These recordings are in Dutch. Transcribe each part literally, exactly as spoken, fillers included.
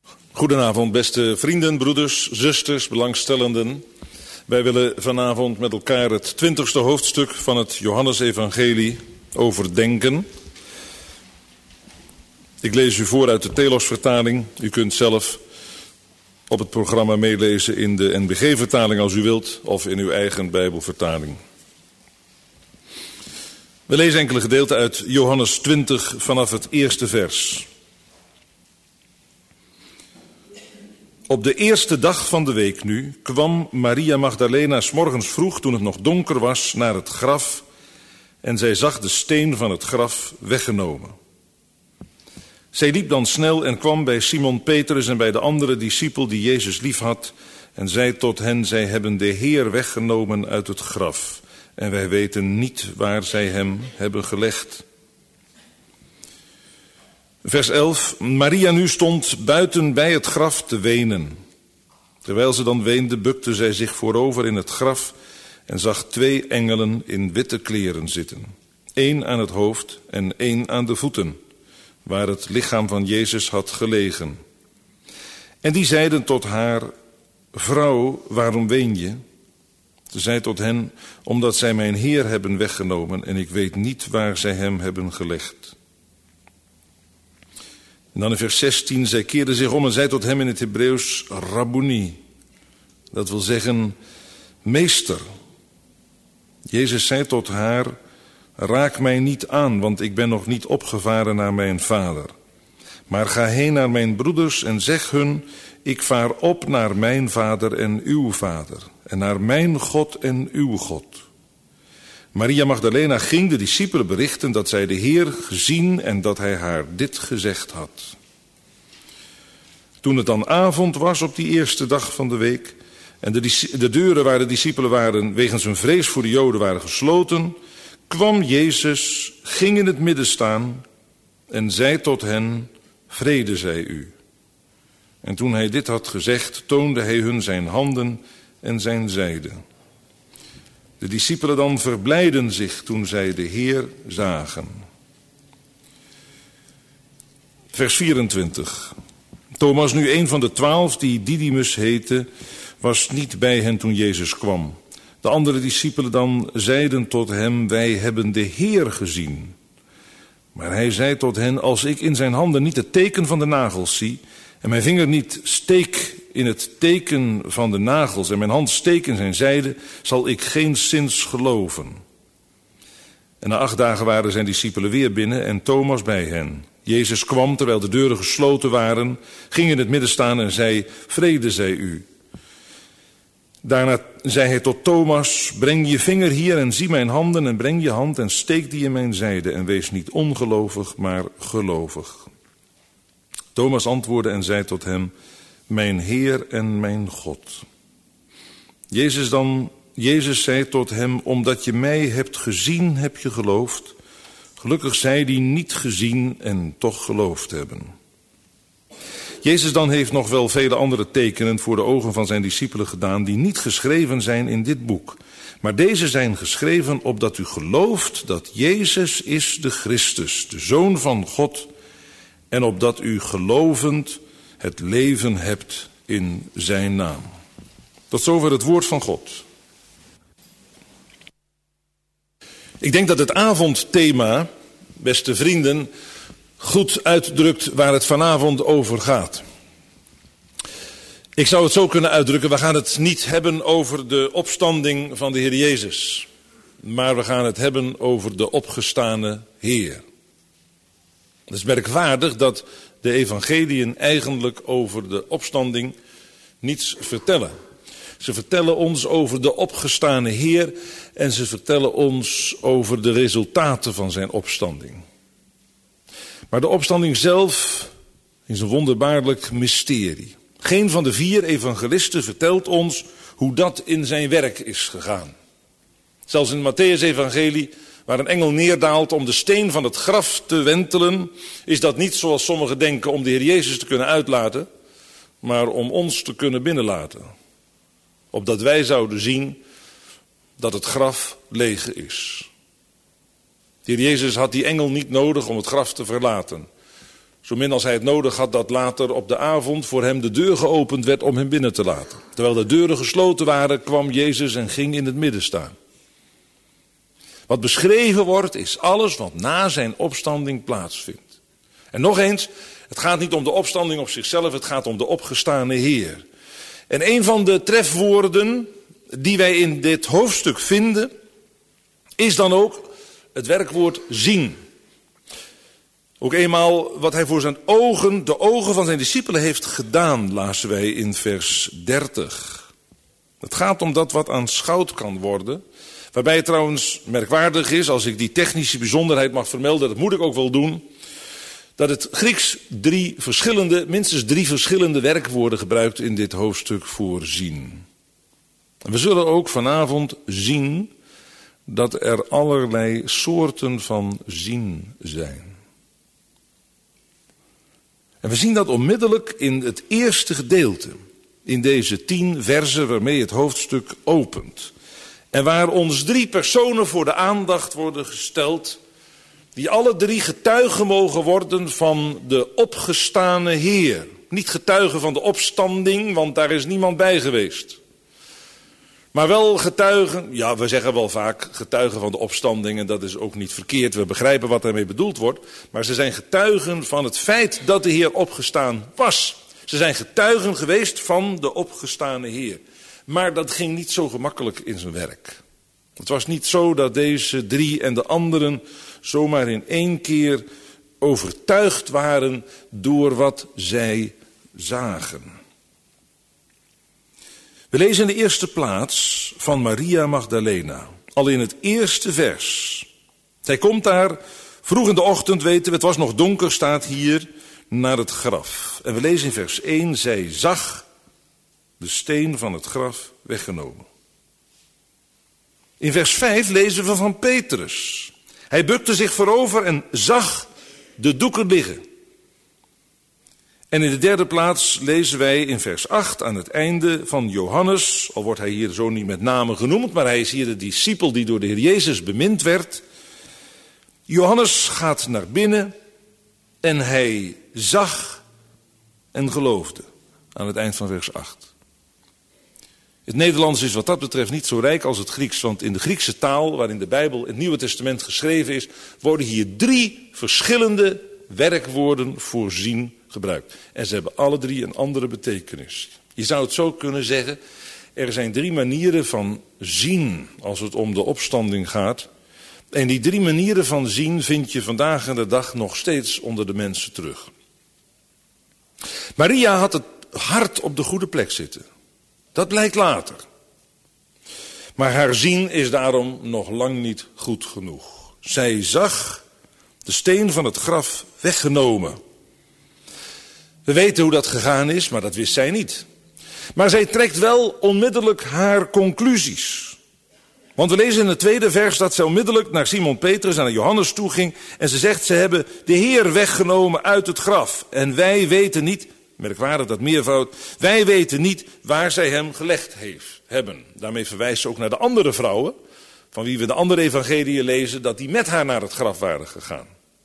Goedenavond, beste vrienden, broeders, zusters, belangstellenden. Wij willen vanavond met elkaar het twintigste hoofdstuk van het Johannesevangelie overdenken. Ik lees u voor uit de Telos-vertaling. U kunt zelf op het programma meelezen in de N B G-vertaling als u wilt, of in uw eigen Bijbelvertaling. We lezen enkele gedeelten uit Johannes twintig vanaf het eerste vers. Op de eerste dag van de week nu kwam Maria Magdalena 's morgens vroeg, toen het nog donker was, naar het graf en zij zag de steen van het graf weggenomen. Zij liep dan snel en kwam bij Simon Petrus en bij de andere discipel die Jezus liefhad en zei tot hen: zij hebben de Heer weggenomen uit het graf en wij weten niet waar zij hem hebben gelegd. Vers elf. Maria nu stond buiten bij het graf te wenen. Terwijl ze dan weende, bukte zij zich voorover in het graf en zag twee engelen in witte kleren zitten. Eén aan het hoofd en één aan de voeten, waar het lichaam van Jezus had gelegen. En die zeiden tot haar: vrouw, waarom ween je? Ze zei tot hen: omdat zij mijn Heer hebben weggenomen en ik weet niet waar zij hem hebben gelegd. En dan in vers zestien, zij keerde zich om en zei tot hem in het Hebreeuws: Rabboni. Dat wil zeggen, meester. Jezus zei tot haar: raak mij niet aan, want ik ben nog niet opgevaren naar mijn vader. Maar ga heen naar mijn broeders en zeg hun: ik vaar op naar mijn vader en uw vader, en naar mijn God en uw God. Maria Magdalena ging de discipelen berichten dat zij de Heer gezien en dat hij haar dit gezegd had. Toen het dan avond was op die eerste dag van de week en de, de deuren waar de discipelen waren wegens hun vrees voor de Joden waren gesloten, kwam Jezus, ging in het midden staan en zei tot hen: vrede zij u. En toen hij dit had gezegd, toonde hij hun zijn handen en zijn zijde. De discipelen dan verblijden zich toen zij de Heer zagen. Vers vierentwintig. Thomas, nu een van de twaalf, die Didymus heette, was niet bij hen toen Jezus kwam. De andere discipelen dan zeiden tot hem: wij hebben de Heer gezien. Maar hij zei tot hen: als ik in zijn handen niet het teken van de nagels zie en mijn vinger niet steek in het teken van de nagels en mijn hand steek in zijn zijde, zal ik geenszins geloven. En na acht dagen waren zijn discipelen weer binnen en Thomas bij hen. Jezus kwam terwijl de deuren gesloten waren, ging in het midden staan en zei: vrede zij u. Daarna zei hij tot Thomas: breng je vinger hier en zie mijn handen en breng je hand en steek die in mijn zijde en wees niet ongelovig, maar gelovig. Thomas antwoordde en zei tot hem: mijn Heer en mijn God. Jezus dan, Jezus zei tot hem: omdat je mij hebt gezien, heb je geloofd. Gelukkig zij die niet gezien en toch geloofd hebben. Jezus dan heeft nog wel vele andere tekenen voor de ogen van zijn discipelen gedaan, die niet geschreven zijn in dit boek. Maar deze zijn geschreven opdat u gelooft dat Jezus is de Christus, de Zoon van God, en opdat u gelovend het leven hebt in zijn naam. Tot zover het woord van God. Ik denk dat het avondthema, beste vrienden, goed uitdrukt waar het vanavond over gaat. Ik zou het zo kunnen uitdrukken: we gaan het niet hebben over de opstanding van de Heer Jezus, maar we gaan het hebben over de opgestane Heer. Het is merkwaardig dat de evangeliën eigenlijk over de opstanding niets vertellen. Ze vertellen ons over de opgestane Heer en ze vertellen ons over de resultaten van zijn opstanding. Maar de opstanding zelf is een wonderbaarlijk mysterie. Geen van de vier evangelisten vertelt ons hoe dat in zijn werk is gegaan. Zelfs in het Mattheüs-evangelie, waar een engel neerdaalt om de steen van het graf te wentelen, is dat niet zoals sommigen denken om de Heer Jezus te kunnen uitlaten, maar om ons te kunnen binnenlaten. Opdat wij zouden zien dat het graf leeg is. De Heer Jezus had die engel niet nodig om het graf te verlaten. Zo min als hij het nodig had dat later op de avond voor hem de deur geopend werd om hem binnen te laten. Terwijl de deuren gesloten waren, kwam Jezus en ging in het midden staan. Wat beschreven wordt, is alles wat na zijn opstanding plaatsvindt. En nog eens, het gaat niet om de opstanding op zichzelf, het gaat om de opgestane Heer. En een van de trefwoorden die wij in dit hoofdstuk vinden, is dan ook het werkwoord zien. Ook eenmaal wat hij voor zijn ogen, de ogen van zijn discipelen heeft gedaan, lazen wij in vers dertig. Het gaat om dat wat aanschouwd kan worden. Waarbij het trouwens merkwaardig is, als ik die technische bijzonderheid mag vermelden, dat moet ik ook wel doen, dat het Grieks drie verschillende, minstens drie verschillende werkwoorden gebruikt in dit hoofdstuk voor zien. En we zullen ook vanavond zien dat er allerlei soorten van zien zijn. En we zien dat onmiddellijk in het eerste gedeelte, in deze tien verzen waarmee het hoofdstuk opent. En waar ons drie personen voor de aandacht worden gesteld, die alle drie getuigen mogen worden van de opgestane Heer. Niet getuigen van de opstanding, want daar is niemand bij geweest. Maar wel getuigen, ja, we zeggen wel vaak getuigen van de opstanding en dat is ook niet verkeerd. We begrijpen wat daarmee bedoeld wordt. Maar ze zijn getuigen van het feit dat de Heer opgestaan was. Ze zijn getuigen geweest van de opgestane Heer. Maar dat ging niet zo gemakkelijk in zijn werk. Het was niet zo dat deze drie en de anderen zomaar in één keer overtuigd waren door wat zij zagen. We lezen in de eerste plaats van Maria Magdalena, al in het eerste vers. Zij komt daar vroeg in de ochtend, weten we, het was nog donker, staat hier, naar het graf. En we lezen in vers één, zij zag de steen van het graf weggenomen. In vers vijf lezen we van Petrus. Hij bukte zich voorover en zag de doeken liggen. En in de derde plaats lezen wij in vers acht aan het einde van Johannes, al wordt hij hier zo niet met name genoemd, maar hij is hier de discipel die door de Heer Jezus bemind werd. Johannes gaat naar binnen en hij zag en geloofde aan het eind van vers acht. Het Nederlands is wat dat betreft niet zo rijk als het Grieks, want in de Griekse taal, waarin de Bijbel, het Nieuwe Testament geschreven is, worden hier drie verschillende werkwoorden voor zien gebruikt. En ze hebben alle drie een andere betekenis. Je zou het zo kunnen zeggen, er zijn drie manieren van zien als het om de opstanding gaat. En die drie manieren van zien vind je vandaag en de dag nog steeds onder de mensen terug. Maria had het hart op de goede plek zitten. Dat blijkt later. Maar haar zien is daarom nog lang niet goed genoeg. Zij zag de steen van het graf weggenomen. We weten hoe dat gegaan is, maar dat wist zij niet. Maar zij trekt wel onmiddellijk haar conclusies. Want we lezen in het tweede vers dat zij onmiddellijk naar Simon Petrus en naar Johannes toe ging. En ze zegt, ze hebben de Heer weggenomen uit het graf. En wij weten niet, merkwaardig dat meervoud, wij weten niet waar zij hem gelegd heeft, hebben. Daarmee verwijst ze ook naar de andere vrouwen, van wie we de andere evangeliën lezen, dat die met haar naar het graf waren gegaan.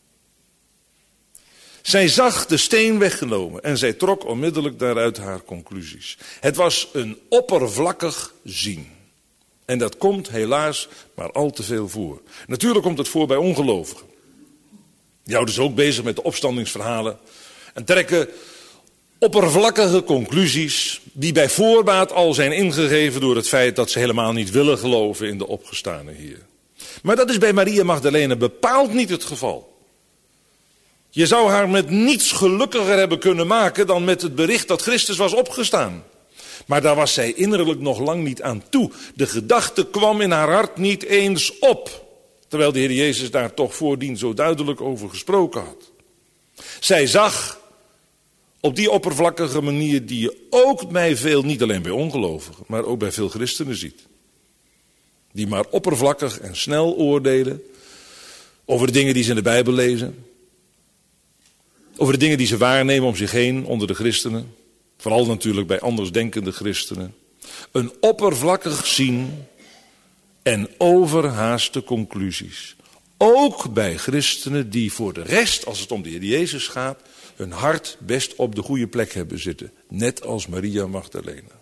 Zij zag de steen weggenomen en zij trok onmiddellijk daaruit haar conclusies. Het was een oppervlakkig zien. En dat komt helaas maar al te veel voor. Natuurlijk komt het voor bij ongelovigen. Die houden zich ook bezig met de opstandingsverhalen en trekken oppervlakkige conclusies die bij voorbaat al zijn ingegeven door het feit dat ze helemaal niet willen geloven in de opgestane Heer. Maar dat is bij Maria Magdalena bepaald niet het geval. Je zou haar met niets gelukkiger hebben kunnen maken dan met het bericht dat Christus was opgestaan. Maar daar was zij innerlijk nog lang niet aan toe. De gedachte kwam in haar hart niet eens op. Terwijl de Heer Jezus daar toch voordien zo duidelijk over gesproken had. Zij zag op die oppervlakkige manier die je ook bij veel, niet alleen bij ongelovigen, maar ook bij veel christenen ziet. Die maar oppervlakkig en snel oordelen over de dingen die ze in de Bijbel lezen. Over de dingen die ze waarnemen om zich heen onder de christenen. Vooral natuurlijk bij andersdenkende christenen. Een oppervlakkig zien en overhaaste conclusies. ook bij christenen die voor de rest, als het om de Heer Jezus gaat, hun hart best op de goede plek hebben zitten. Net als Maria Magdalena.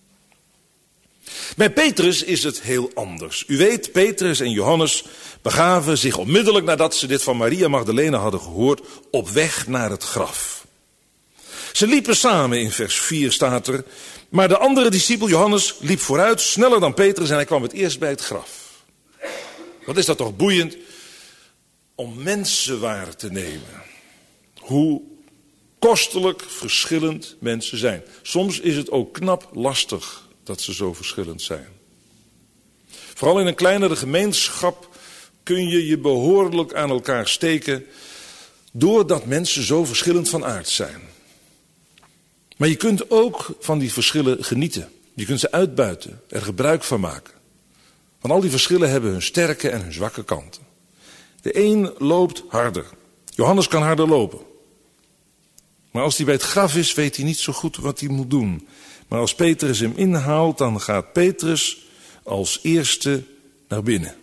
Bij Petrus is het heel anders. U weet, Petrus en Johannes begaven zich onmiddellijk nadat ze dit van Maria Magdalena hadden gehoord, op weg naar het graf. Ze liepen samen, in vers vier staat er, maar de andere discipel Johannes liep vooruit, sneller dan Petrus, en hij kwam het eerst bij het graf. Wat is dat toch boeiend om mensen waar te nemen. Hoe kostelijk verschillend mensen zijn. Soms is het ook knap lastig dat ze zo verschillend zijn. Vooral in een kleinere gemeenschap kun je je behoorlijk aan elkaar steken, doordat mensen zo verschillend van aard zijn. Maar je kunt ook van die verschillen genieten. Je kunt ze uitbuiten, er gebruik van maken. Want al die verschillen hebben hun sterke en hun zwakke kanten. De een loopt harder. Johannes kan harder lopen. Maar als hij bij het graf is, weet hij niet zo goed wat hij moet doen. Maar als Petrus hem inhaalt, dan gaat Petrus als eerste naar binnen.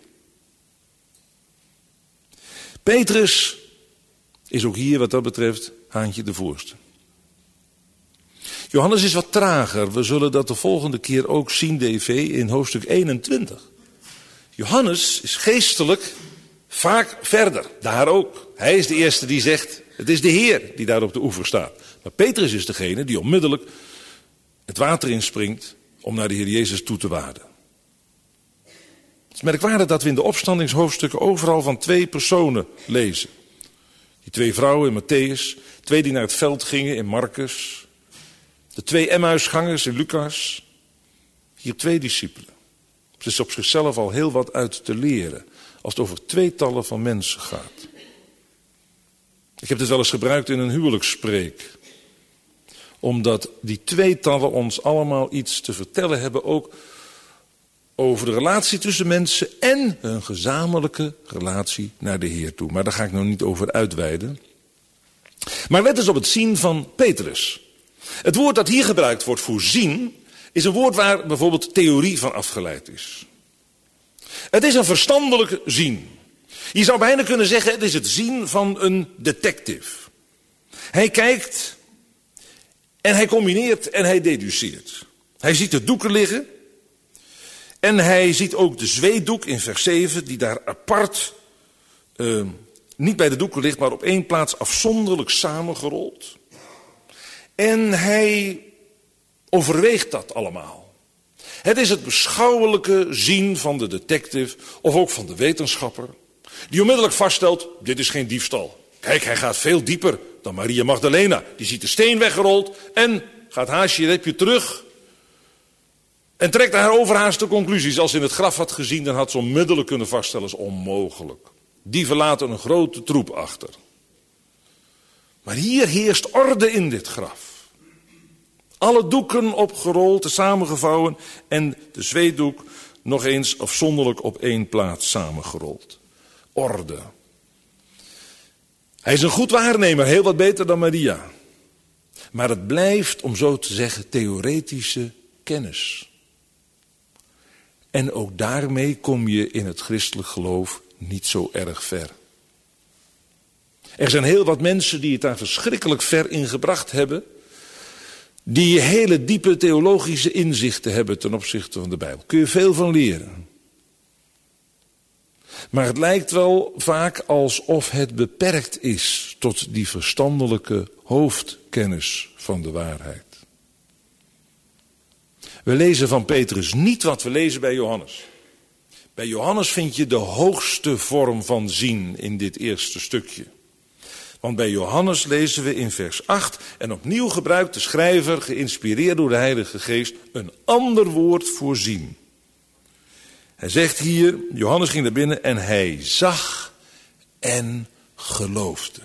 Petrus is ook hier wat dat betreft haantje de voorste. Johannes is wat trager. We zullen dat de volgende keer ook zien, D V, in hoofdstuk eenentwintig. Johannes is geestelijk vaak verder. Daar ook. Hij is de eerste die zegt, het is de Heer die daar op de oever staat. Maar Petrus is degene die onmiddellijk het water inspringt om naar de Heer Jezus toe te waden. Het is merkwaardig dat we in de opstandingshoofdstukken overal van twee personen lezen. Die twee vrouwen in Matthäus, twee die naar het veld gingen in Marcus, de twee Emmausgangers in Lucas. Hier twee discipelen. Het is op zichzelf al heel wat uit te leren als het over tweetallen van mensen gaat. Ik heb dit wel eens gebruikt in een huwelijksspreek. Omdat die tweetallen ons allemaal iets te vertellen hebben, ook over de relatie tussen mensen en hun gezamenlijke relatie naar de Heer toe. Maar daar ga ik nou niet over uitweiden. Maar let eens op het zien van Petrus. Het woord dat hier gebruikt wordt voor zien, is een woord waar bijvoorbeeld theorie van afgeleid is. Het is een verstandelijk zien. Je zou bijna kunnen zeggen, het is het zien van een detective. Hij kijkt en hij combineert en hij deduceert. Hij ziet de doeken liggen en hij ziet ook de zweetdoek in vers zeven, die daar apart, uh, niet bij de doeken ligt, maar op één plaats afzonderlijk samengerold. En hij overweegt dat allemaal. Het is het beschouwelijke zien van de detective of ook van de wetenschapper, die onmiddellijk vaststelt, dit is geen diefstal. Kijk, hij gaat veel dieper dan Maria Magdalena. Die ziet de steen weggerold en gaat haast je repje terug en trekt haar overhaaste conclusies. Als ze in het graf had gezien, dan had ze onmiddellijk kunnen vaststellen, is onmogelijk. Dieven laten een grote troep achter. Maar hier heerst orde in dit graf. Alle doeken opgerold, samengevouwen en de zweetdoek nog eens afzonderlijk op één plaats samengerold. Orde. Hij is een goed waarnemer, heel wat beter dan Maria. Maar het blijft, om zo te zeggen, theoretische kennis. En ook daarmee kom je in het christelijk geloof niet zo erg ver. Er zijn heel wat mensen die het daar verschrikkelijk ver in gebracht hebben, die hele diepe theologische inzichten hebben ten opzichte van de Bijbel. Kun je veel van leren. Maar het lijkt wel vaak alsof het beperkt is tot die verstandelijke hoofdkennis van de waarheid. We lezen van Petrus niet wat we lezen bij Johannes. Bij Johannes vind je de hoogste vorm van zien in dit eerste stukje. Want bij Johannes lezen we in vers acht, en opnieuw gebruikt de schrijver, geïnspireerd door de Heilige Geest, een ander woord voor zien. Hij zegt hier, Johannes ging naar binnen en hij zag en geloofde.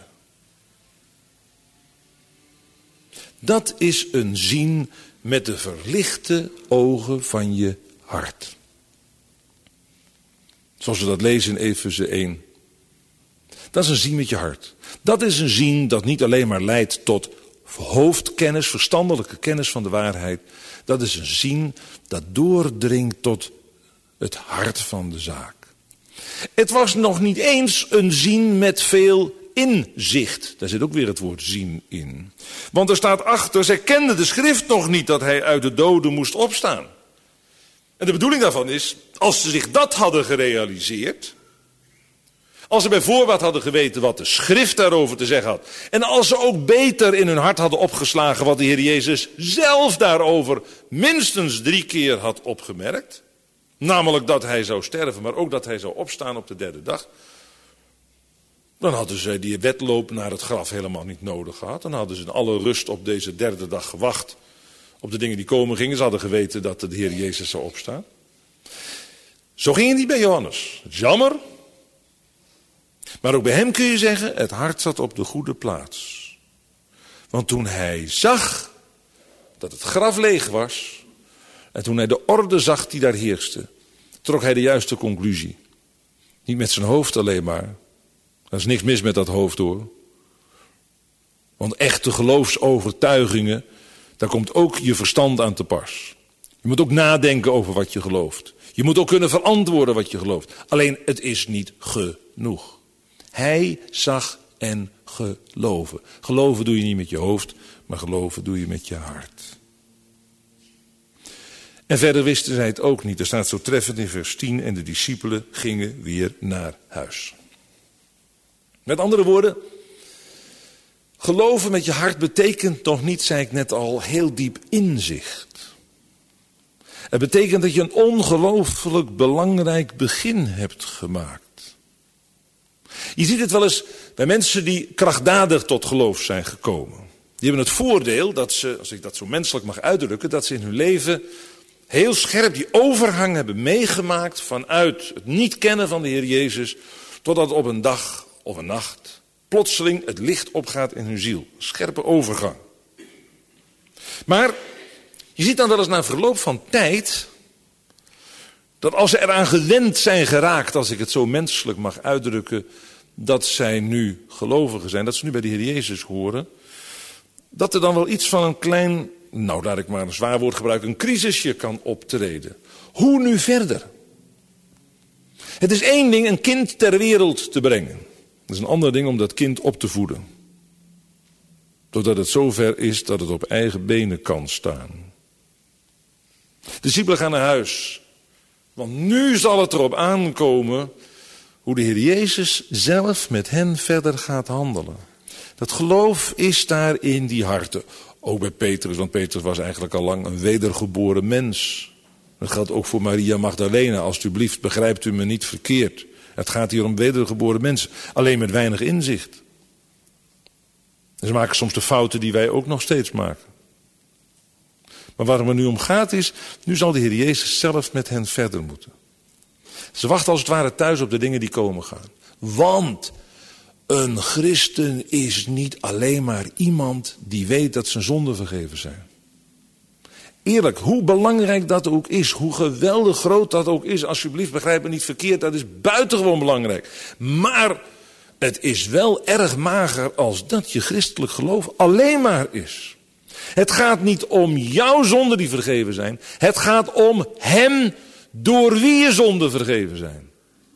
Dat is een zien met de verlichte ogen van je hart. Zoals we dat lezen in Efeze één. Dat is een zien met je hart. Dat is een zien dat niet alleen maar leidt tot hoofdkennis, verstandelijke kennis van de waarheid. Dat is een zien dat doordringt tot het hart van de zaak. Het was nog niet eens een zien met veel inzicht. Daar zit ook weer het woord zien in. Want er staat achter, zij kenden de schrift nog niet dat hij uit de doden moest opstaan. En de bedoeling daarvan is, als ze zich dat hadden gerealiseerd, als ze bij voorbaat hadden geweten wat de schrift daarover te zeggen had, en als ze ook beter in hun hart hadden opgeslagen wat de Heer Jezus zelf daarover minstens drie keer had opgemerkt, namelijk dat hij zou sterven, maar ook dat hij zou opstaan op de derde dag, dan hadden ze die wedloop naar het graf helemaal niet nodig gehad. Dan hadden ze in alle rust op deze derde dag gewacht op de dingen die komen gingen. Ze hadden geweten dat de Heer Jezus zou opstaan. Zo ging het niet bij Johannes. Het is jammer. Maar ook bij hem kun je zeggen, het hart zat op de goede plaats. Want toen hij zag dat het graf leeg was, en toen hij de orde zag die daar heerste, trok hij de juiste conclusie. Niet met zijn hoofd alleen maar. Er is niks mis met dat hoofd hoor. Want echte geloofsovertuigingen, daar komt ook je verstand aan te pas. Je moet ook nadenken over wat je gelooft. Je moet ook kunnen verantwoorden wat je gelooft. Alleen het is niet genoeg. Hij zag en geloven. Geloven doe je niet met je hoofd, maar geloven doe je met je hart. En verder wisten zij het ook niet. Er staat zo treffend in vers tien, en de discipelen gingen weer naar huis. Met andere woorden, geloven met je hart betekent nog niet, zei ik net al, heel diep inzicht. Het betekent dat je een ongelooflijk belangrijk begin hebt gemaakt. Je ziet het wel eens bij mensen die krachtdadig tot geloof zijn gekomen. Die hebben het voordeel dat ze, als ik dat zo menselijk mag uitdrukken, dat ze in hun leven heel scherp die overgang hebben meegemaakt vanuit het niet kennen van de Heer Jezus, totdat op een dag of een nacht plotseling het licht opgaat in hun ziel. Een scherpe overgang. Maar je ziet dan wel eens na verloop van tijd, dat als ze eraan gewend zijn geraakt, als ik het zo menselijk mag uitdrukken, dat zij nu gelovigen zijn, dat ze nu bij de Heer Jezus horen, dat er dan wel iets van een klein, nou laat ik maar een zwaar woord gebruiken, een crisisje kan optreden. Hoe nu verder? Het is één ding een kind ter wereld te brengen. Het is een ander ding om dat kind op te voeden. Totdat het zover is dat het op eigen benen kan staan. De discipelen gaan naar huis. Want nu zal het erop aankomen hoe de Heer Jezus zelf met hen verder gaat handelen. Dat geloof is daar in die harten. Ook bij Petrus, want Petrus was eigenlijk al lang een wedergeboren mens. Dat geldt ook voor Maria Magdalena. Alsjeblieft, begrijpt u me niet verkeerd. Het gaat hier om wedergeboren mensen. Alleen met weinig inzicht. En ze maken soms de fouten die wij ook nog steeds maken. Maar waar het me nu om gaat is, nu zal de Heer Jezus zelf met hen verder moeten. Ze wachten als het ware thuis op de dingen die komen gaan. Want een christen is niet alleen maar iemand die weet dat zijn zonden vergeven zijn. Eerlijk, hoe belangrijk dat ook is, hoe geweldig groot dat ook is, alsjeblieft begrijp me niet verkeerd, dat is buitengewoon belangrijk. Maar het is wel erg mager als dat je christelijk geloof alleen maar is. Het gaat niet om jouw zonden die vergeven zijn, het gaat om hem door wie je zonden vergeven zijn.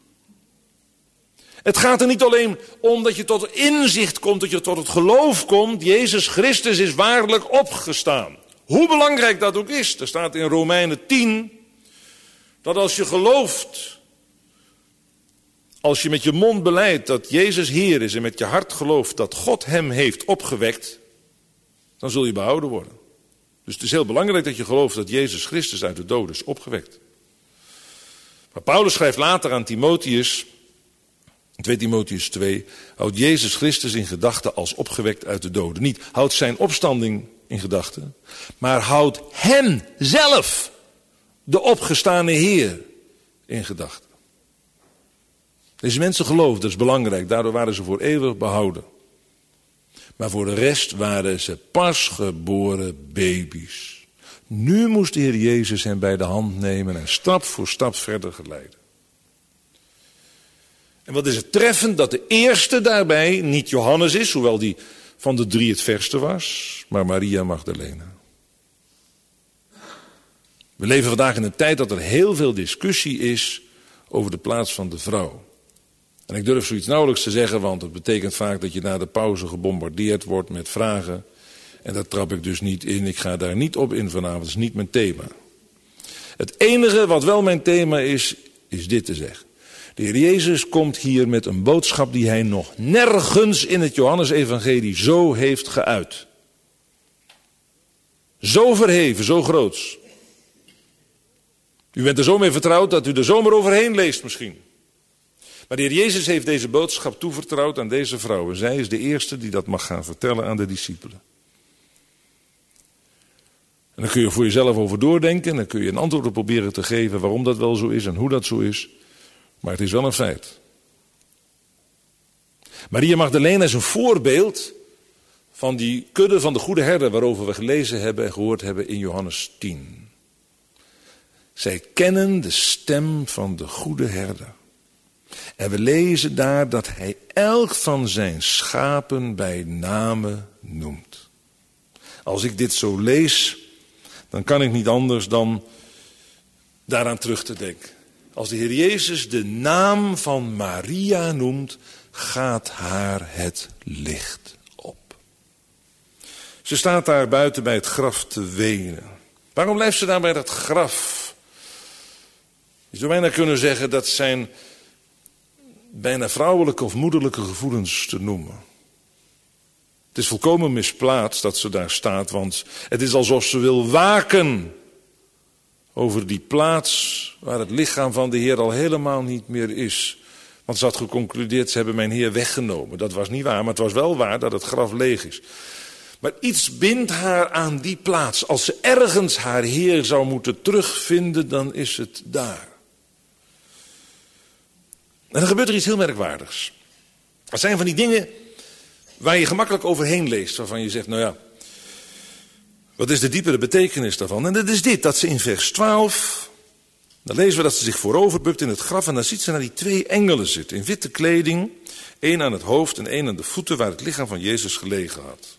Het gaat er niet alleen om dat je tot inzicht komt, dat je tot het geloof komt, Jezus Christus is waarlijk opgestaan. Hoe belangrijk dat ook is, er staat in Romeinen tien, dat als je gelooft, als je met je mond belijdt dat Jezus Heer is en met je hart gelooft dat God hem heeft opgewekt, dan zul je behouden worden. Dus het is heel belangrijk dat je gelooft dat Jezus Christus uit de doden is opgewekt. Maar Paulus schrijft later aan Timotheus, twee Timotheus twee, houdt Jezus Christus in gedachten als opgewekt uit de doden. Niet houdt zijn opstanding in gedachten, maar houdt hem zelf, de opgestane Heer, in gedachten. Deze mensen geloofden, dat is belangrijk, daardoor waren ze voor eeuwig behouden. Maar voor de rest waren ze pasgeboren baby's. Nu moest de Heer Jezus hen bij de hand nemen en stap voor stap verder geleiden. En wat is het treffend dat de eerste daarbij niet Johannes is, hoewel die van de drie het verste was, maar Maria Magdalena. We leven vandaag in een tijd dat er heel veel discussie is over de plaats van de vrouw. En ik durf zoiets nauwelijks te zeggen, want het betekent vaak dat je na de pauze gebombardeerd wordt met vragen. En daar trap ik dus niet in. Ik ga daar niet op in vanavond. Dat is niet mijn thema. Het enige wat wel mijn thema is, is dit te zeggen. De Heer Jezus komt hier met een boodschap die hij nog nergens in het Johannesevangelie zo heeft geuit. Zo verheven, zo groots. U bent er zo mee vertrouwd dat u er zomaar overheen leest misschien. Maar de Heer Jezus heeft deze boodschap toevertrouwd aan deze vrouw. En zij is de eerste die dat mag gaan vertellen aan de discipelen. En dan kun je voor jezelf over doordenken. En dan kun je een antwoord op proberen te geven waarom dat wel zo is en hoe dat zo is. Maar het is wel een feit. Maria Magdalena is een voorbeeld van die kudde van de goede herder waarover we gelezen hebben en gehoord hebben in Johannes tien. Zij kennen de stem van de goede herder. En we lezen daar dat hij elk van zijn schapen bij name noemt. Als ik dit zo lees, dan kan ik niet anders dan daaraan terug te denken. Als de Heer Jezus de naam van Maria noemt, gaat haar het licht op. Ze staat daar buiten bij het graf te wenen. Waarom blijft ze daar bij dat graf? Je zou bijna kunnen zeggen dat zijn bijna vrouwelijke of moederlijke gevoelens te noemen. Het is volkomen misplaatst dat ze daar staat, want het is alsof ze wil waken over die plaats waar het lichaam van de Heer al helemaal niet meer is. Want ze had geconcludeerd, ze hebben mijn Heer weggenomen. Dat was niet waar, maar het was wel waar dat het graf leeg is. Maar iets bindt haar aan die plaats. Als ze ergens haar Heer zou moeten terugvinden, dan is het daar. En dan gebeurt er iets heel merkwaardigs. Er zijn van die dingen waar je gemakkelijk overheen leest, waarvan je zegt, nou ja, wat is de diepere betekenis daarvan? En dat is dit, dat ze in vers twaalf, dan lezen we dat ze zich voorover bukt in het graf en dan ziet ze naar die twee engelen zitten, in witte kleding, één aan het hoofd en één aan de voeten waar het lichaam van Jezus gelegen had.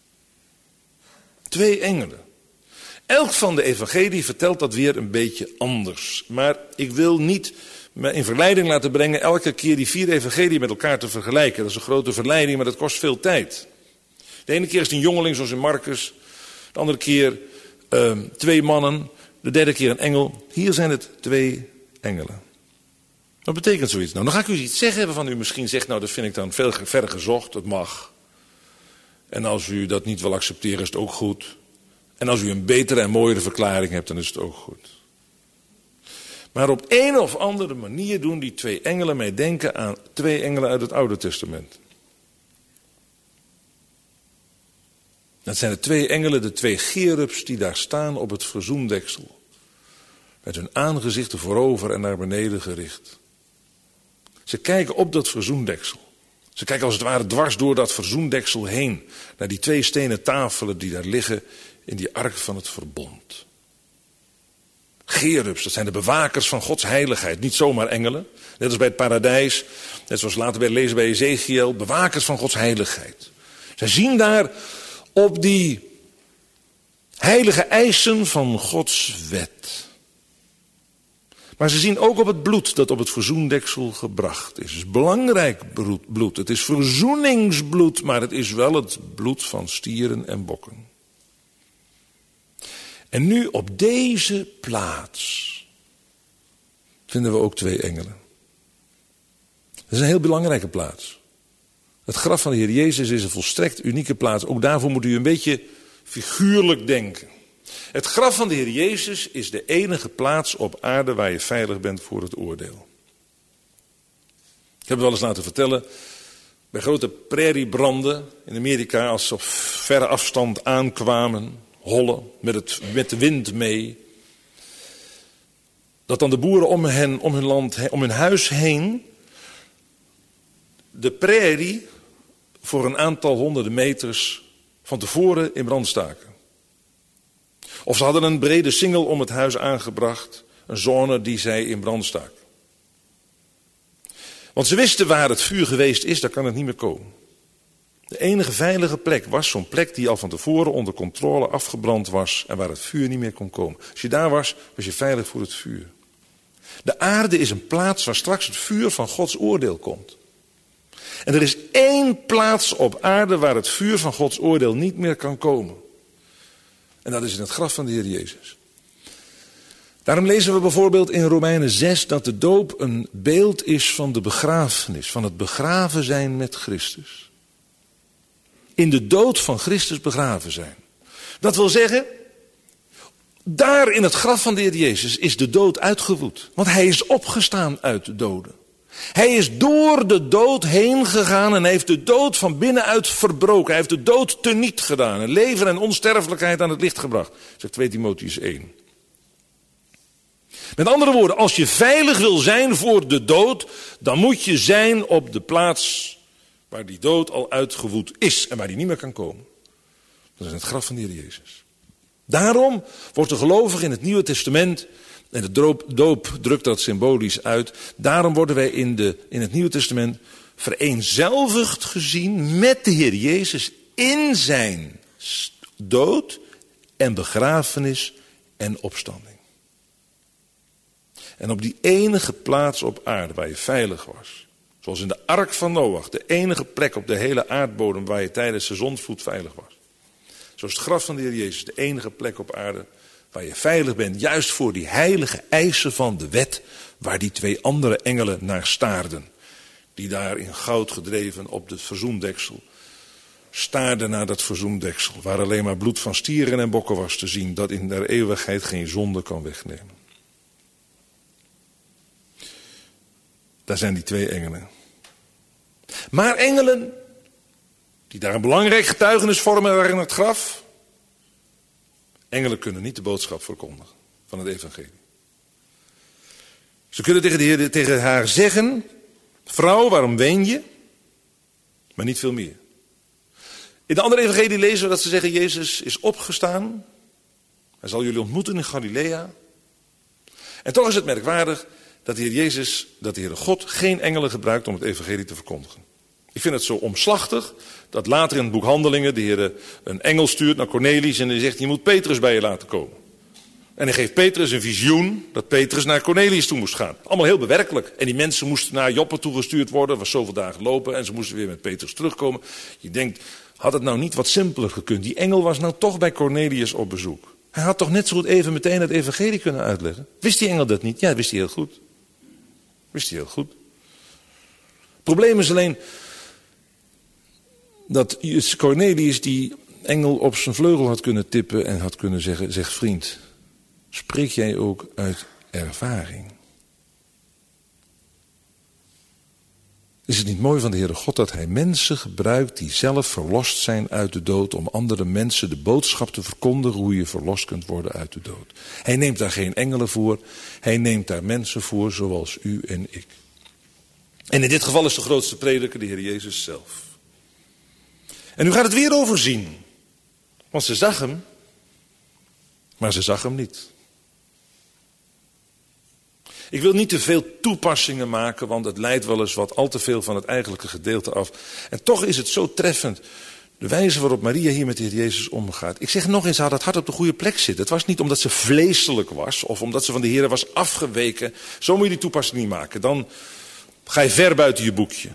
Twee engelen. Elk van de evangelie vertelt dat weer een beetje anders. Maar ik wil niet me in verleiding laten brengen elke keer die vier evangelieën met elkaar te vergelijken. Dat is een grote verleiding, maar dat kost veel tijd. De ene keer is het een jongeling zoals in Marcus. De andere keer uh, twee mannen. De derde keer een engel. Hier zijn het twee engelen. Wat betekent zoiets? Nou, dan ga ik u iets zeggen waarvan u misschien zegt, nou dat vind ik dan veel verder gezocht. Dat mag. En als u dat niet wil accepteren is het ook goed. En als u een betere en mooiere verklaring hebt, dan is het ook goed. Maar op een of andere manier doen die twee engelen mij denken aan twee engelen uit het Oude Testament. Dat zijn de twee engelen, de twee cherubs die daar staan op het verzoendeksel. Met hun aangezichten voorover en naar beneden gericht. Ze kijken op dat verzoendeksel. Ze kijken als het ware dwars door dat verzoendeksel heen. Naar die twee stenen tafelen die daar liggen in die ark van het verbond. Cherubs, dat zijn de bewakers van Gods heiligheid. Niet zomaar engelen. Net als bij het paradijs. Net zoals later bij lezen bij Ezekiel. Bewakers van Gods heiligheid. Zij zien daar op die heilige eisen van Gods wet. Maar ze zien ook op het bloed dat op het verzoendeksel gebracht is. Het is belangrijk bloed. Het is verzoeningsbloed, maar het is wel het bloed van stieren en bokken. En nu op deze plaats vinden we ook twee engelen. Dat is een heel belangrijke plaats. Het graf van de Heer Jezus is een volstrekt unieke plaats. Ook daarvoor moet u een beetje figuurlijk denken. Het graf van de Heer Jezus is de enige plaats op aarde waar je veilig bent voor het oordeel. Ik heb het wel eens laten vertellen. Bij grote prairiebranden in Amerika, als ze op verre afstand aankwamen, hollen, met, het, met de wind mee. Dat dan de boeren om, hen, om hun land, om hun huis heen, de prairie voor een aantal honderden meters van tevoren in brand staken. Of ze hadden een brede singel om het huis aangebracht, een zone die zij in brand staken. Want ze wisten waar het vuur geweest is, daar kan het niet meer komen. De enige veilige plek was zo'n plek die al van tevoren onder controle afgebrand was en waar het vuur niet meer kon komen. Als je daar was, was je veilig voor het vuur. De aarde is een plaats waar straks het vuur van Gods oordeel komt. En er is één plaats op aarde waar het vuur van Gods oordeel niet meer kan komen. En dat is in het graf van de Heer Jezus. Daarom lezen we bijvoorbeeld in Romeinen zes dat de doop een beeld is van de begrafenis, van het begraven zijn met Christus. In de dood van Christus begraven zijn. Dat wil zeggen, daar in het graf van de Heer Jezus is de dood uitgewoed. Want hij is opgestaan uit de doden. Hij is door de dood heen gegaan en hij heeft de dood van binnenuit verbroken. Hij heeft de dood teniet gedaan en leven en onsterfelijkheid aan het licht gebracht. Zegt twee Timotheüs één. Met andere woorden, als je veilig wil zijn voor de dood, dan moet je zijn op de plaats waar die dood al uitgewoed is en waar die niet meer kan komen. Dat is in het graf van de Heer Jezus. Daarom wordt de gelovige in het Nieuwe Testament, en de doop, doop drukt dat symbolisch uit, daarom worden wij in, de, in het Nieuwe Testament vereenzelvigd gezien met de Heer Jezus in zijn dood en begrafenis en opstanding. En op die enige plaats op aarde waar je veilig was, zoals in de ark van Noach, de enige plek op de hele aardbodem waar je tijdens de zondvloed veilig was. Zo is het graf van de Heer Jezus de enige plek op aarde waar je veilig bent, juist voor die heilige eisen van de wet, waar die twee andere engelen naar staarden. Die daar in goud gedreven op het verzoendeksel staarden naar dat verzoendeksel, waar alleen maar bloed van stieren en bokken was te zien, dat in der eeuwigheid geen zonde kan wegnemen. Daar zijn die twee engelen. Maar engelen, die daar een belangrijk getuigenis vormen in het graf. Engelen kunnen niet de boodschap verkondigen van het evangelie. Ze kunnen tegen, de Heer, tegen haar zeggen, vrouw, waarom ween je? Maar niet veel meer. In de andere evangelie lezen we dat ze zeggen, Jezus is opgestaan. Hij zal jullie ontmoeten in Galilea. En toch is het merkwaardig dat de Heer Jezus, dat de Heere God geen engelen gebruikt om het evangelie te verkondigen. Ik vind het zo omslachtig dat later in het boek Handelingen de Heer een engel stuurt naar Cornelius en hij zegt, je moet Petrus bij je laten komen. En hij geeft Petrus een visioen dat Petrus naar Cornelius toe moest gaan. Allemaal heel bewerkelijk. En die mensen moesten naar Joppe toegestuurd worden, was zoveel dagen lopen en ze moesten weer met Petrus terugkomen. Je denkt, had het nou niet wat simpeler gekund? Die engel was nou toch bij Cornelius op bezoek. Hij had toch net zo goed even meteen het evangelie kunnen uitleggen? Wist die engel dat niet? Ja, dat wist hij heel goed. Wist hij heel goed. Het probleem is alleen dat Cornelius die engel op zijn vleugel had kunnen tippen en had kunnen zeggen, zeg vriend, spreek jij ook uit ervaring? Is het niet mooi van de Heere God dat hij mensen gebruikt die zelf verlost zijn uit de dood, om andere mensen de boodschap te verkondigen hoe je verlost kunt worden uit de dood? Hij neemt daar geen engelen voor, hij neemt daar mensen voor zoals u en ik. En in dit geval is de grootste prediker de Heer Jezus zelf. En nu gaat het weer over zien. Want ze zag hem, maar ze zag hem niet. Ik wil niet te veel toepassingen maken, want het leidt wel eens wat al te veel van het eigenlijke gedeelte af. En toch is het zo treffend, de wijze waarop Maria hier met de Heer Jezus omgaat. Ik zeg nog eens, ze had het hart op de goede plek zitten. Het was niet omdat ze vleeselijk was, of omdat ze van de Heer was afgeweken. Zo moet je die toepassing niet maken, dan ga je ver buiten je boekje.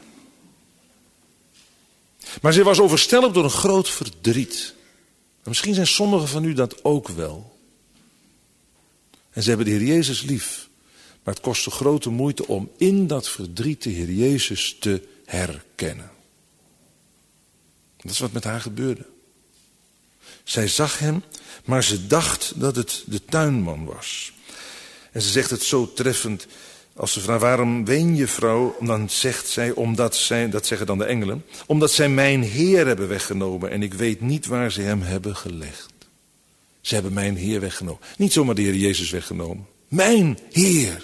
Maar ze was overstelpt door een groot verdriet. En misschien zijn sommigen van u dat ook wel. En ze hebben de Heer Jezus lief. Maar het kostte grote moeite om in dat verdriet de Heer Jezus te herkennen. Dat is wat met haar gebeurde. Zij zag hem, maar ze dacht dat het de tuinman was. En ze zegt het zo treffend. Als ze vraagt, waarom ween je vrouw? Dan zegt zij, omdat zij, dat zeggen dan de engelen, omdat zij mijn Heer hebben weggenomen en ik weet niet waar ze hem hebben gelegd. Ze hebben mijn Heer weggenomen. Niet zomaar de Heer Jezus weggenomen. Mijn Heer.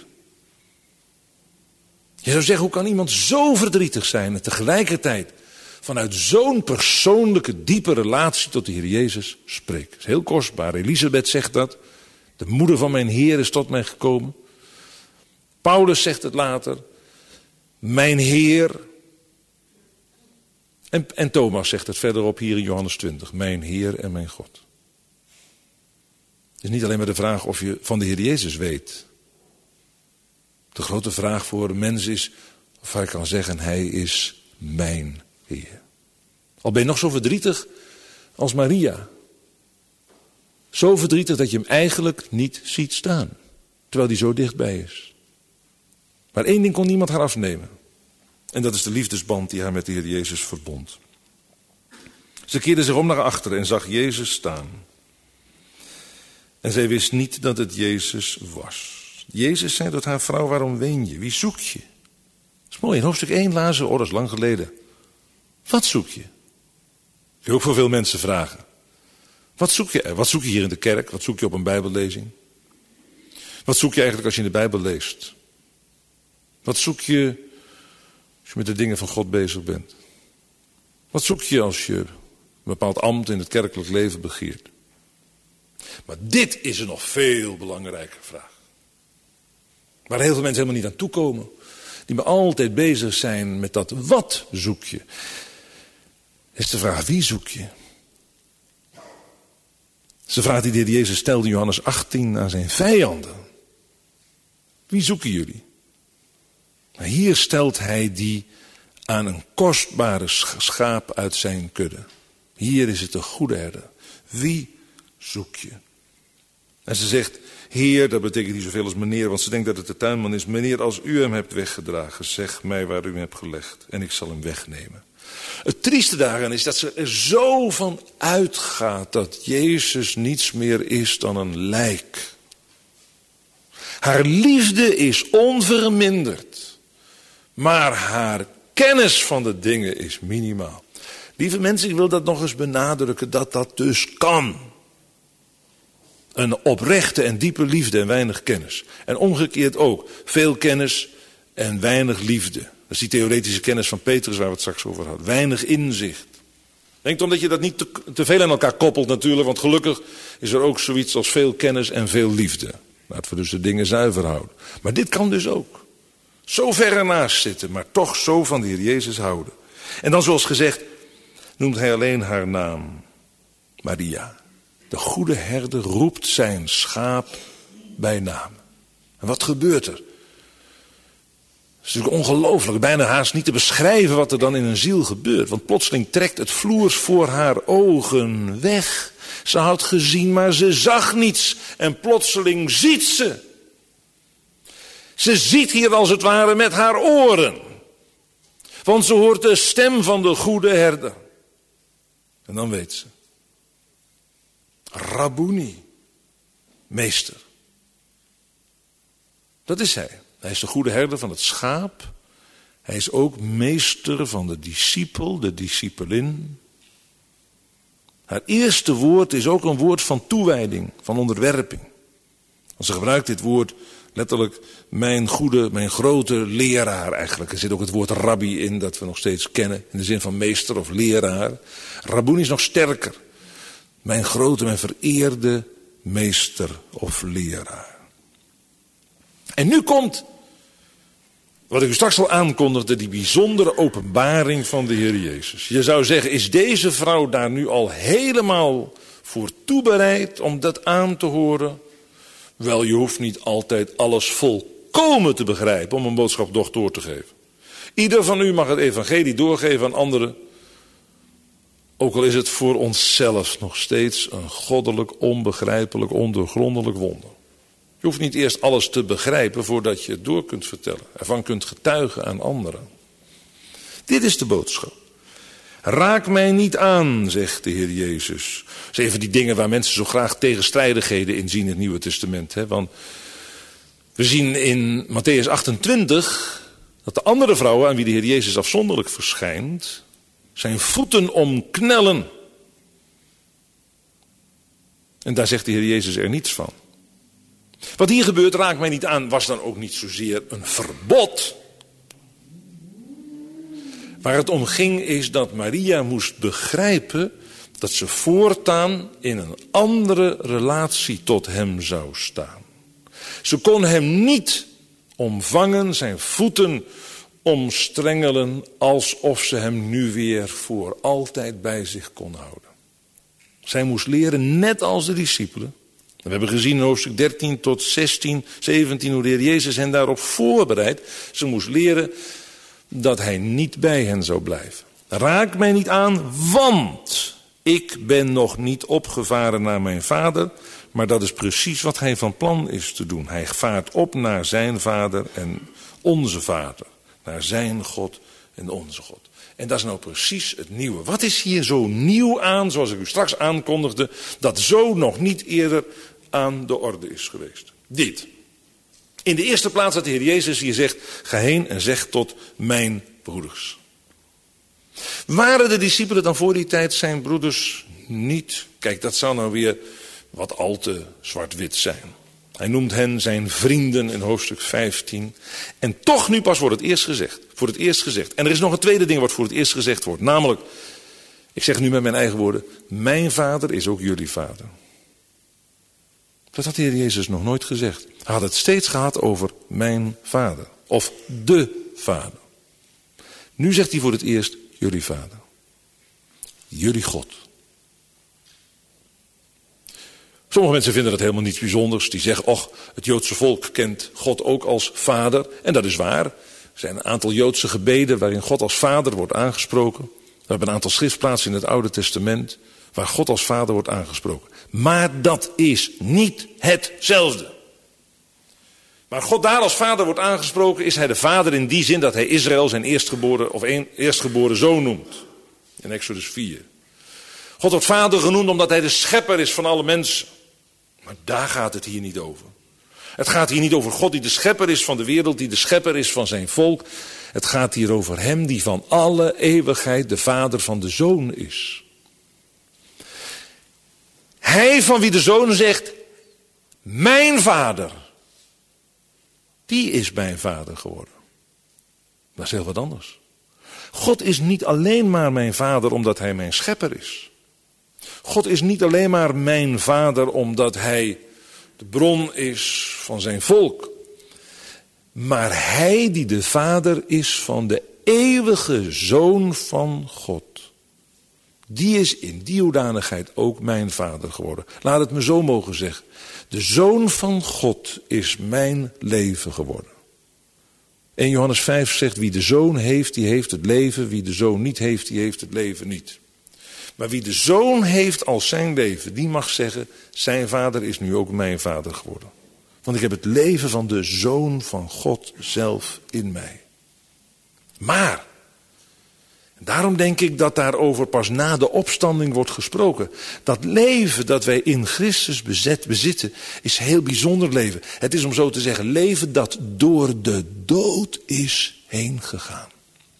Je zou zeggen, hoe kan iemand zo verdrietig zijn en tegelijkertijd vanuit zo'n persoonlijke, diepe relatie tot de Heer Jezus spreekt. Dat is heel kostbaar. Elisabeth zegt dat. De moeder van mijn Heer is tot mij gekomen. Paulus zegt het later. Mijn Heer. En, en Thomas zegt het verderop hier in Johannes twintig. Mijn Heer en mijn God. Het is niet alleen maar de vraag of je van de Heer Jezus weet. De grote vraag voor een mens is, of hij kan zeggen, hij is mijn Heer. Al ben je nog zo verdrietig als Maria. Zo verdrietig dat je hem eigenlijk niet ziet staan. Terwijl hij zo dichtbij is. Maar één ding kon niemand haar afnemen. En dat is de liefdesband die haar met de Heer Jezus verbond. Ze keerde zich om naar achteren en zag Jezus staan. En zij wist niet dat het Jezus was. Jezus zei tot haar: vrouw, waarom ween je? Wie zoek je? Dat is mooi, in hoofdstuk één lazen we, oh dat is lang geleden. Wat zoek je? Kun je ook voor veel mensen vragen. Wat zoek je? Wat zoek je hier in de kerk? Wat zoek je op een bijbellezing? Wat zoek je eigenlijk als je in de Bijbel leest? Wat zoek je als je met de dingen van God bezig bent? Wat zoek je als je een bepaald ambt in het kerkelijk leven begeert? Maar dit is een nog veel belangrijker vraag. Waar heel veel mensen helemaal niet aan toekomen. Die maar altijd bezig zijn met dat wat zoek je. Is de vraag, wie zoek je? Dat is de vraag die de Heer Jezus stelde in Johannes achttien aan zijn vijanden. Wie zoeken jullie? Maar hier stelt hij die aan een kostbare schaap uit zijn kudde. Hier is het de goede herder. Wie zoek je? En ze zegt, Heer, dat betekent niet zoveel als meneer, want ze denkt dat het de tuinman is. Meneer, als u hem hebt weggedragen, zeg mij waar u hem hebt gelegd en ik zal hem wegnemen. Het trieste daaraan is dat ze er zo van uitgaat dat Jezus niets meer is dan een lijk. Haar liefde is onverminderd, maar haar kennis van de dingen is minimaal. Lieve mensen, ik wil dat nog eens benadrukken, dat dat dus kan. Een oprechte en diepe liefde en weinig kennis. En omgekeerd ook, veel kennis en weinig liefde. Dat is die theoretische kennis van Petrus waar we het straks over hadden. Weinig inzicht. Denk dan dat je dat niet te, te veel aan elkaar koppelt natuurlijk, want gelukkig is er ook zoiets als veel kennis en veel liefde. Laten we dus de dingen zuiver houden. Maar dit kan dus ook. Zo ver ernaast zitten, maar toch zo van de Heer Jezus houden. En dan zoals gezegd, noemt hij alleen haar naam. Maria. De goede herder roept zijn schaap bij naam. En wat gebeurt er? Het is natuurlijk ongelooflijk, bijna haast niet te beschrijven wat er dan in een ziel gebeurt. Want plotseling trekt het vloers voor haar ogen weg. Ze had gezien, maar ze zag niets. En plotseling ziet ze. Ze ziet hier als het ware met haar oren. Want ze hoort de stem van de goede herder. En dan weet ze. Rabboni, meester. Dat is hij. Hij is de goede herder van het schaap. Hij is ook meester van de discipel, de discipelin. Haar eerste woord is ook een woord van toewijding, van onderwerping. Want ze gebruikt dit woord letterlijk mijn goede, mijn grote leraar eigenlijk. Er zit ook het woord rabbi in dat we nog steeds kennen, in de zin van meester of leraar. Rabboni is nog sterker. Mijn grote, mijn vereerde meester of leraar. En nu komt, wat ik u straks al aankondigde, die bijzondere openbaring van de Heer Jezus. Je zou zeggen, is deze vrouw daar nu al helemaal voor toebereid om dat aan te horen? Wel, je hoeft niet altijd alles volkomen te begrijpen om een boodschap toch door te geven. Ieder van u mag het evangelie doorgeven aan anderen. Ook al is het voor onszelf nog steeds een goddelijk, onbegrijpelijk, ondoorgrondelijk wonder. Je hoeft niet eerst alles te begrijpen voordat je het door kunt vertellen. Ervan kunt getuigen aan anderen. Dit is de boodschap. Raak mij niet aan, zegt de Heer Jezus. Dat is een van die dingen waar mensen zo graag tegenstrijdigheden in zien in het Nieuwe Testament. Hè? Want we zien in Matthäus achtentwintig dat de andere vrouwen aan wie de Heer Jezus afzonderlijk verschijnt, zijn voeten omknellen. En daar zegt de Heer Jezus er niets van. Wat hier gebeurt, raakt mij niet aan, was dan ook niet zozeer een verbod. Waar het om ging is dat Maria moest begrijpen dat ze voortaan in een andere relatie tot hem zou staan. Ze kon hem niet omvangen, zijn voeten omstrengelen, alsof ze hem nu weer voor altijd bij zich kon houden. Zij moest leren, net als de discipelen, We hebben gezien in hoofdstuk dertien tot zestien, zeventien hoe de Heer Jezus hen daarop voorbereidt. Ze moest leren dat hij niet bij hen zou blijven. Raak mij niet aan, want ik ben nog niet opgevaren naar mijn vader. Maar dat is precies wat hij van plan is te doen. Hij vaart op naar zijn vader en onze vader. Naar zijn God en onze God. En dat is nou precies het nieuwe. Wat is hier zo nieuw aan, zoals ik u straks aankondigde, dat zo nog niet eerder aan de orde is geweest? Dit. In de eerste plaats dat de Heer Jezus hier zegt, ga heen en zeg tot mijn broeders. Waren de discipelen dan voor die tijd zijn broeders niet? Kijk, dat zou nou weer wat al te zwart-wit zijn. Hij noemt hen zijn vrienden in hoofdstuk vijftien. En toch nu pas wordt het eerst gezegd. Voor het eerst gezegd. En er is nog een tweede ding wat voor het eerst gezegd wordt. Namelijk, ik zeg nu met mijn eigen woorden, mijn vader is ook jullie vader. Dat had de Heer Jezus nog nooit gezegd. Hij had het steeds gehad over mijn vader. Of de vader. Nu zegt hij voor het eerst jullie vader. Jullie God. Sommige mensen vinden dat helemaal niets bijzonders. Die zeggen, och, het Joodse volk kent God ook als vader. En dat is waar. Er zijn een aantal Joodse gebeden waarin God als vader wordt aangesproken. We hebben een aantal schriftplaatsen in het Oude Testament waar God als vader wordt aangesproken. Maar dat is niet hetzelfde. Maar God daar als vader wordt aangesproken, is hij de vader in die zin dat hij Israël zijn eerstgeboren of een, eerstgeboren zoon noemt. In Exodus vier. God wordt vader genoemd omdat hij de schepper is van alle mensen. Maar daar gaat het hier niet over. Het gaat hier niet over God die de schepper is van de wereld, die de schepper is van zijn volk. Het gaat hier over hem die van alle eeuwigheid de vader van de zoon is. Hij van wie de zoon zegt, mijn vader, die is mijn vader geworden. Dat is heel wat anders. God is niet alleen maar mijn vader omdat hij mijn schepper is. God is niet alleen maar mijn vader omdat hij de bron is van zijn volk. Maar hij die de vader is van de eeuwige zoon van God. Die is in die hoedanigheid ook mijn vader geworden. Laat het me zo mogen zeggen. De zoon van God is mijn leven geworden. En Johannes vijf zegt, wie de zoon heeft, die heeft het leven. Wie de zoon niet heeft, die heeft het leven niet. Maar wie de zoon heeft als zijn leven, die mag zeggen, zijn vader is nu ook mijn vader geworden. Want ik heb het leven van de zoon van God zelf in mij. Maar, daarom denk ik dat daarover pas na de opstanding wordt gesproken. Dat leven dat wij in Christus bezet, bezitten is een heel bijzonder leven. Het is om zo te zeggen leven dat door de dood is heen gegaan.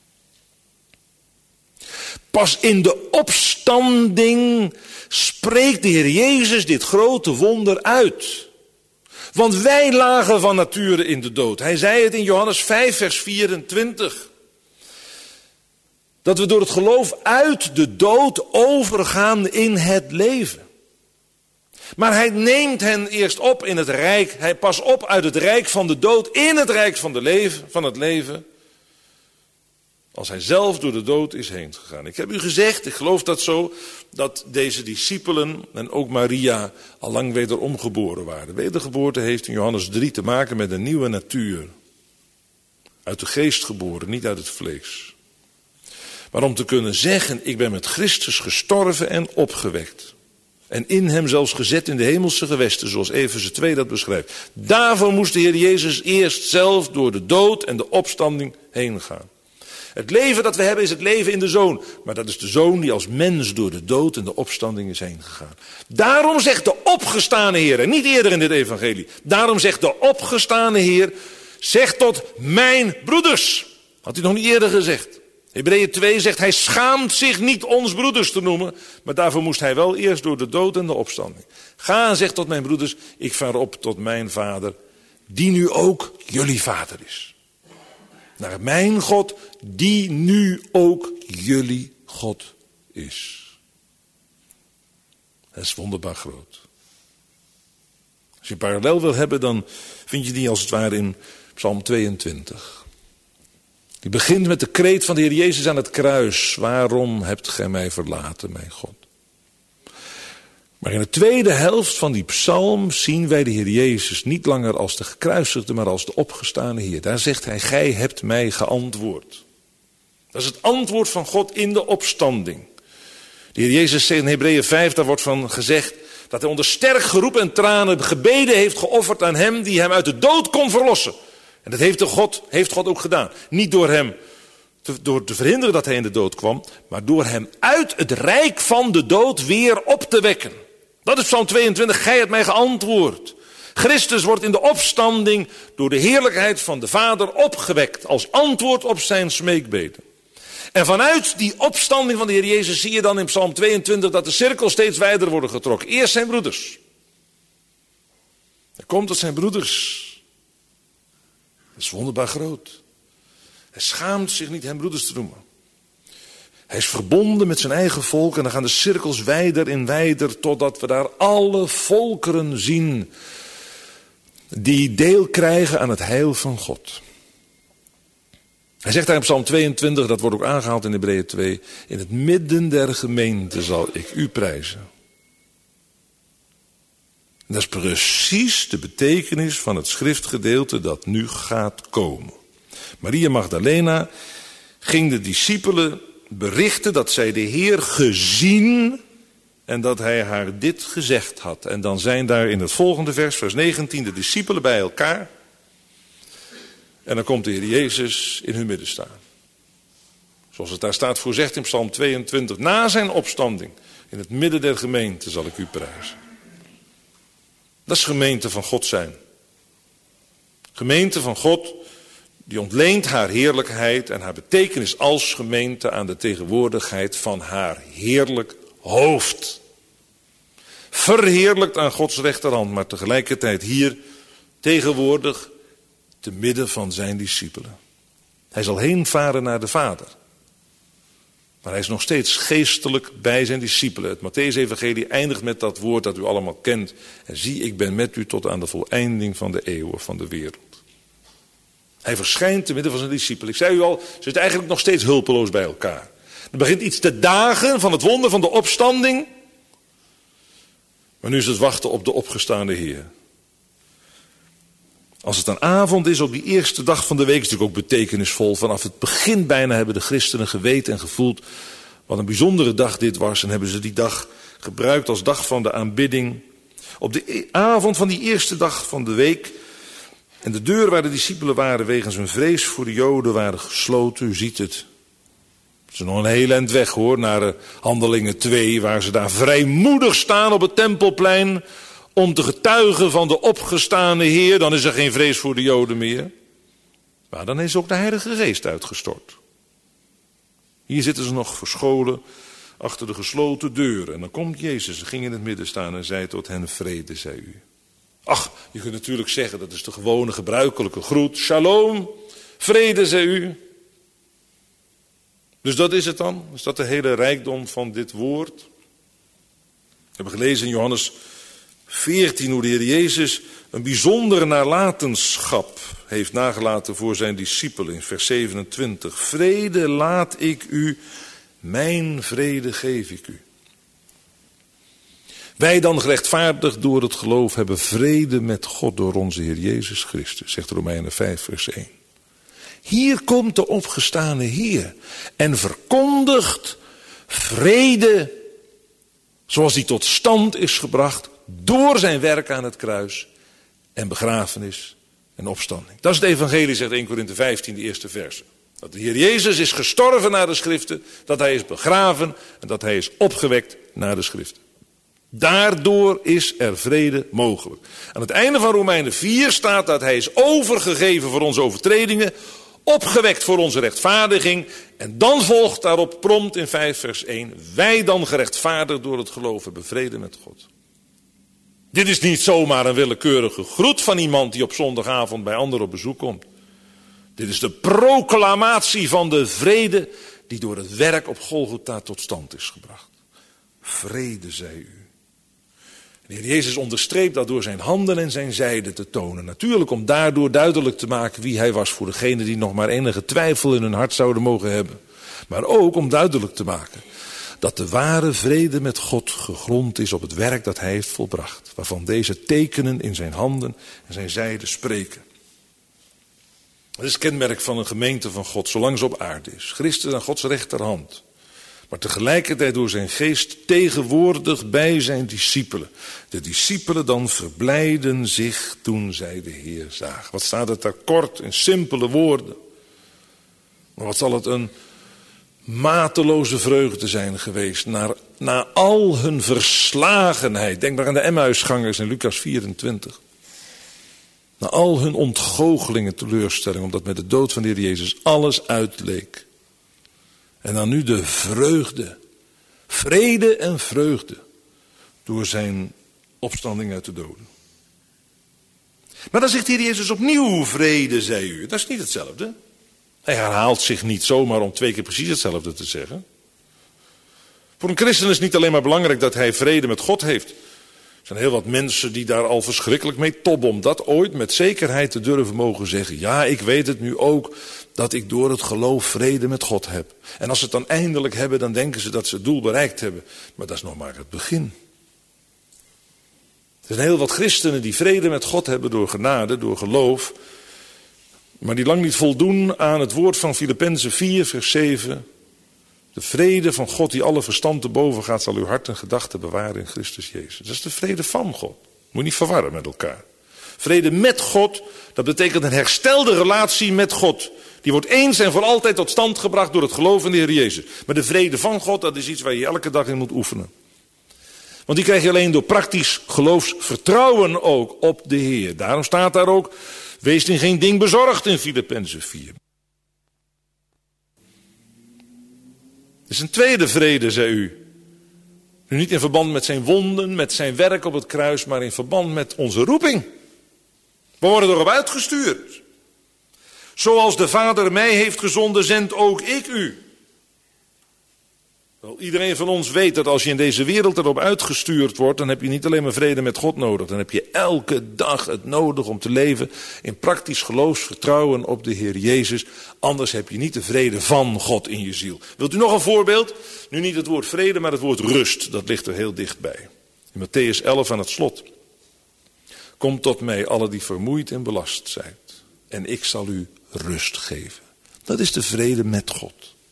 Pas in de opstanding spreekt de Heer Jezus dit grote wonder uit. Want wij lagen van nature in de dood. Hij zei het in Johannes vijf vers vierentwintig. Dat we door het geloof uit de dood overgaan in het leven. Maar hij neemt hen eerst op in het rijk. Hij past op uit het rijk van de dood in het rijk van, de leven, van het leven. Als hij zelf door de dood is heen gegaan. Ik heb u gezegd, ik geloof dat zo, dat deze discipelen en ook Maria al lang wederom geboren waren. Wedergeboorte heeft in Johannes drie te maken met een nieuwe natuur. Uit de geest geboren, niet uit het vlees. Maar om te kunnen zeggen, ik ben met Christus gestorven en opgewekt. En in hem zelfs gezet in de hemelse gewesten, zoals Efeze twee dat beschrijft. Daarvoor moest de Heer Jezus eerst zelf door de dood en de opstanding heen gaan. Het leven dat we hebben is het leven in de Zoon. Maar dat is de Zoon die als mens door de dood en de opstanding is heen gegaan. Daarom zegt de opgestane Heer, en niet eerder in dit evangelie. Daarom zegt de opgestane Heer, zeg tot mijn broeders. Had hij nog niet eerder gezegd. Hebreeën twee zegt, hij schaamt zich niet ons broeders te noemen. Maar daarvoor moest hij wel eerst door de dood en de opstanding. Ga en zeg tot mijn broeders, ik vaar op tot mijn vader, die nu ook jullie vader is. Naar mijn God, die nu ook jullie God is. Dat is wonderbaar groot. Als je een parallel wil hebben, dan vind je die als het ware in Psalm tweeëntwintig. Die begint met de kreet van de Heer Jezus aan het kruis. Waarom hebt gij mij verlaten, mijn God? Maar in de tweede helft van die psalm zien wij de Heer Jezus niet langer als de gekruisigde, maar als de opgestane Heer. Daar zegt hij, gij hebt mij geantwoord. Dat is het antwoord van God in de opstanding. De Heer Jezus zegt in Hebreeën vijf, daar wordt van gezegd dat hij onder sterk geroep en tranen gebeden heeft geofferd aan hem die hem uit de dood kon verlossen. En dat heeft, de God, heeft God ook gedaan. Niet door hem te, door te verhinderen dat hij in de dood kwam, maar door hem uit het rijk van de dood weer op te wekken. Dat is Psalm tweeëntwintig, gij hebt mij geantwoord. Christus wordt in de opstanding door de heerlijkheid van de Vader opgewekt als antwoord op zijn smeekbeden. En vanuit die opstanding van de Heer Jezus zie je dan in Psalm tweeëntwintig dat de cirkels steeds wijder worden getrokken. Eerst zijn broeders. Hij komt tot zijn broeders. Dat is wonderbaar groot. Hij schaamt zich niet hem broeders te noemen. Hij is verbonden met zijn eigen volk en dan gaan de cirkels wijder en wijder totdat we daar alle volkeren zien die deel krijgen aan het heil van God. Hij zegt daar in Psalm tweeëntwintig, dat wordt ook aangehaald in Hebreeën twee, in het midden der gemeente zal ik u prijzen. En dat is precies de betekenis van het schriftgedeelte dat nu gaat komen. Maria Magdalena ging de discipelen berichten dat zij de Heer gezien en dat hij haar dit gezegd had. En dan zijn daar in het volgende vers, vers negentien, de discipelen bij elkaar. En dan komt de Heer Jezus in hun midden staan. Zoals het daar staat voorzegd in Psalm tweeëntwintig. Na zijn opstanding, in het midden der gemeente zal ik u prijzen. Dat is gemeente van God zijn. Gemeente van God, die ontleent haar heerlijkheid en haar betekenis als gemeente aan de tegenwoordigheid van haar heerlijk hoofd. Verheerlijkt aan Gods rechterhand, maar tegelijkertijd hier tegenwoordig te midden van zijn discipelen. Hij zal heen varen naar de Vader. Maar hij is nog steeds geestelijk bij zijn discipelen. Het Mattheüs-evangelie eindigt met dat woord dat u allemaal kent. En zie, ik ben met u tot aan de voleinding van de eeuwen van de wereld. Hij verschijnt te midden van zijn discipelen. Ik zei u al, ze zitten eigenlijk nog steeds hulpeloos bij elkaar. Er begint iets te dagen van het wonder van de opstanding. Maar nu is het wachten op de opgestaande Heer. Als het een avond is op die eerste dag van de week, is het natuurlijk ook betekenisvol. Vanaf het begin bijna hebben de christenen geweten en gevoeld wat een bijzondere dag dit was. En hebben ze die dag gebruikt als dag van de aanbidding. Op de avond van die eerste dag van de week. En de deuren waar de discipelen waren wegens hun vrees voor de Joden waren gesloten. U ziet het. Het is nog een heel eind weg hoor, naar Handelingen twee, waar ze daar vrijmoedig staan op het Tempelplein om te getuigen van de opgestane Heer. Dan is er geen vrees voor de Joden meer. Maar dan is ook de Heilige Geest uitgestort. Hier zitten ze nog verscholen achter de gesloten deuren. En dan komt Jezus, ging in het midden staan en zei tot hen, vrede zij u. Ach, je kunt natuurlijk zeggen, dat is de gewone gebruikelijke groet. Shalom, vrede zij u. Dus dat is het dan? Is dat de hele rijkdom van dit woord? We hebben gelezen in Johannes veertien hoe de Heer Jezus een bijzondere nalatenschap heeft nagelaten voor zijn discipelen in vers zevenentwintig. Vrede laat ik u, mijn vrede geef ik u. Wij dan gerechtvaardigd door het geloof hebben vrede met God door onze Heer Jezus Christus, zegt Romeinen vijf vers één. Hier komt de opgestane Heer en verkondigt vrede zoals die tot stand is gebracht door zijn werk aan het kruis en begrafenis en opstanding. Dat is het evangelie, zegt eerste Korinthe vijftien, de eerste verse. Dat de Heer Jezus is gestorven naar de schriften, dat hij is begraven en dat hij is opgewekt naar de schriften. Daardoor is er vrede mogelijk. Aan het einde van Romeinen vier staat dat hij is overgegeven voor onze overtredingen, opgewekt voor onze rechtvaardiging. En dan volgt daarop prompt in vijf vers één. Wij dan gerechtvaardigd door het geloof hebben vrede met God. Dit is niet zomaar een willekeurige groet van iemand die op zondagavond bij anderen op bezoek komt. Dit is de proclamatie van de vrede die door het werk op Golgotha tot stand is gebracht. Vrede zij u. De Heer Jezus onderstreept dat door zijn handen en zijn zijde te tonen. Natuurlijk om daardoor duidelijk te maken wie hij was voor degenen die nog maar enige twijfel in hun hart zouden mogen hebben. Maar ook om duidelijk te maken dat de ware vrede met God gegrond is op het werk dat hij heeft volbracht. Waarvan deze tekenen in zijn handen en zijn zijde spreken. Dat is het kenmerk van een gemeente van God, zolang ze op aarde is. Christus aan Gods rechterhand. Maar tegelijkertijd door zijn geest tegenwoordig bij zijn discipelen. De discipelen dan verblijden zich toen zij de Heer zagen. Wat staat het daar kort in simpele woorden. Maar wat zal het een mateloze vreugde zijn geweest. Na, na al hun verslagenheid. Denk maar aan de Emmausgangers in Lucas vierentwintig. Na al hun ontgoochelingen, teleurstelling. Omdat met de dood van de Heer Jezus alles uitleek. En dan nu de vreugde. Vrede en vreugde. Door zijn opstanding uit de doden. Maar dan zegt de Heer Jezus opnieuw vrede, zei u. Dat is niet hetzelfde. Hij herhaalt zich niet zomaar om twee keer precies hetzelfde te zeggen. Voor een christen is het niet alleen maar belangrijk dat hij vrede met God heeft. Er zijn heel wat mensen die daar al verschrikkelijk mee tobben. Om dat ooit met zekerheid te durven mogen zeggen. Ja, ik weet het nu ook dat ik door het geloof vrede met God heb. En als ze het dan eindelijk hebben, dan denken ze dat ze het doel bereikt hebben. Maar dat is nog maar het begin. Er zijn heel wat christenen die vrede met God hebben door genade, door geloof. Maar die lang niet voldoen aan het woord van Filippenzen vier vers zeven. De vrede van God die alle verstand te boven gaat, zal uw hart en gedachten bewaren in Christus Jezus. Dat is de vrede van God. Moet je niet verwarren met elkaar. Vrede met God, dat betekent een herstelde relatie met God. Die wordt eens en voor altijd tot stand gebracht door het geloof in de Heer Jezus. Maar de vrede van God, dat is iets waar je elke dag in moet oefenen. Want die krijg je alleen door praktisch geloofsvertrouwen ook op de Heer. Daarom staat daar ook, wees in geen ding bezorgd in Filippenzen vier. Het is een tweede vrede, zei u. Nu niet in verband met zijn wonden, met zijn werk op het kruis, maar in verband met onze roeping. We worden erop uitgestuurd. Zoals de Vader mij heeft gezonden, zend ook ik u. Wel, iedereen van ons weet dat als je in deze wereld erop uitgestuurd wordt, dan heb je niet alleen maar vrede met God nodig. Dan heb je elke dag het nodig om te leven in praktisch geloofsvertrouwen op de Heer Jezus. Anders heb je niet de vrede van God in je ziel. Wilt u nog een voorbeeld? Nu niet het woord vrede, maar het woord rust. Dat ligt er heel dichtbij. In Matthäus elf aan het slot. Kom tot mij, alle die vermoeid en belast zijn. En ik zal u rust geven. Dat is de vrede met God.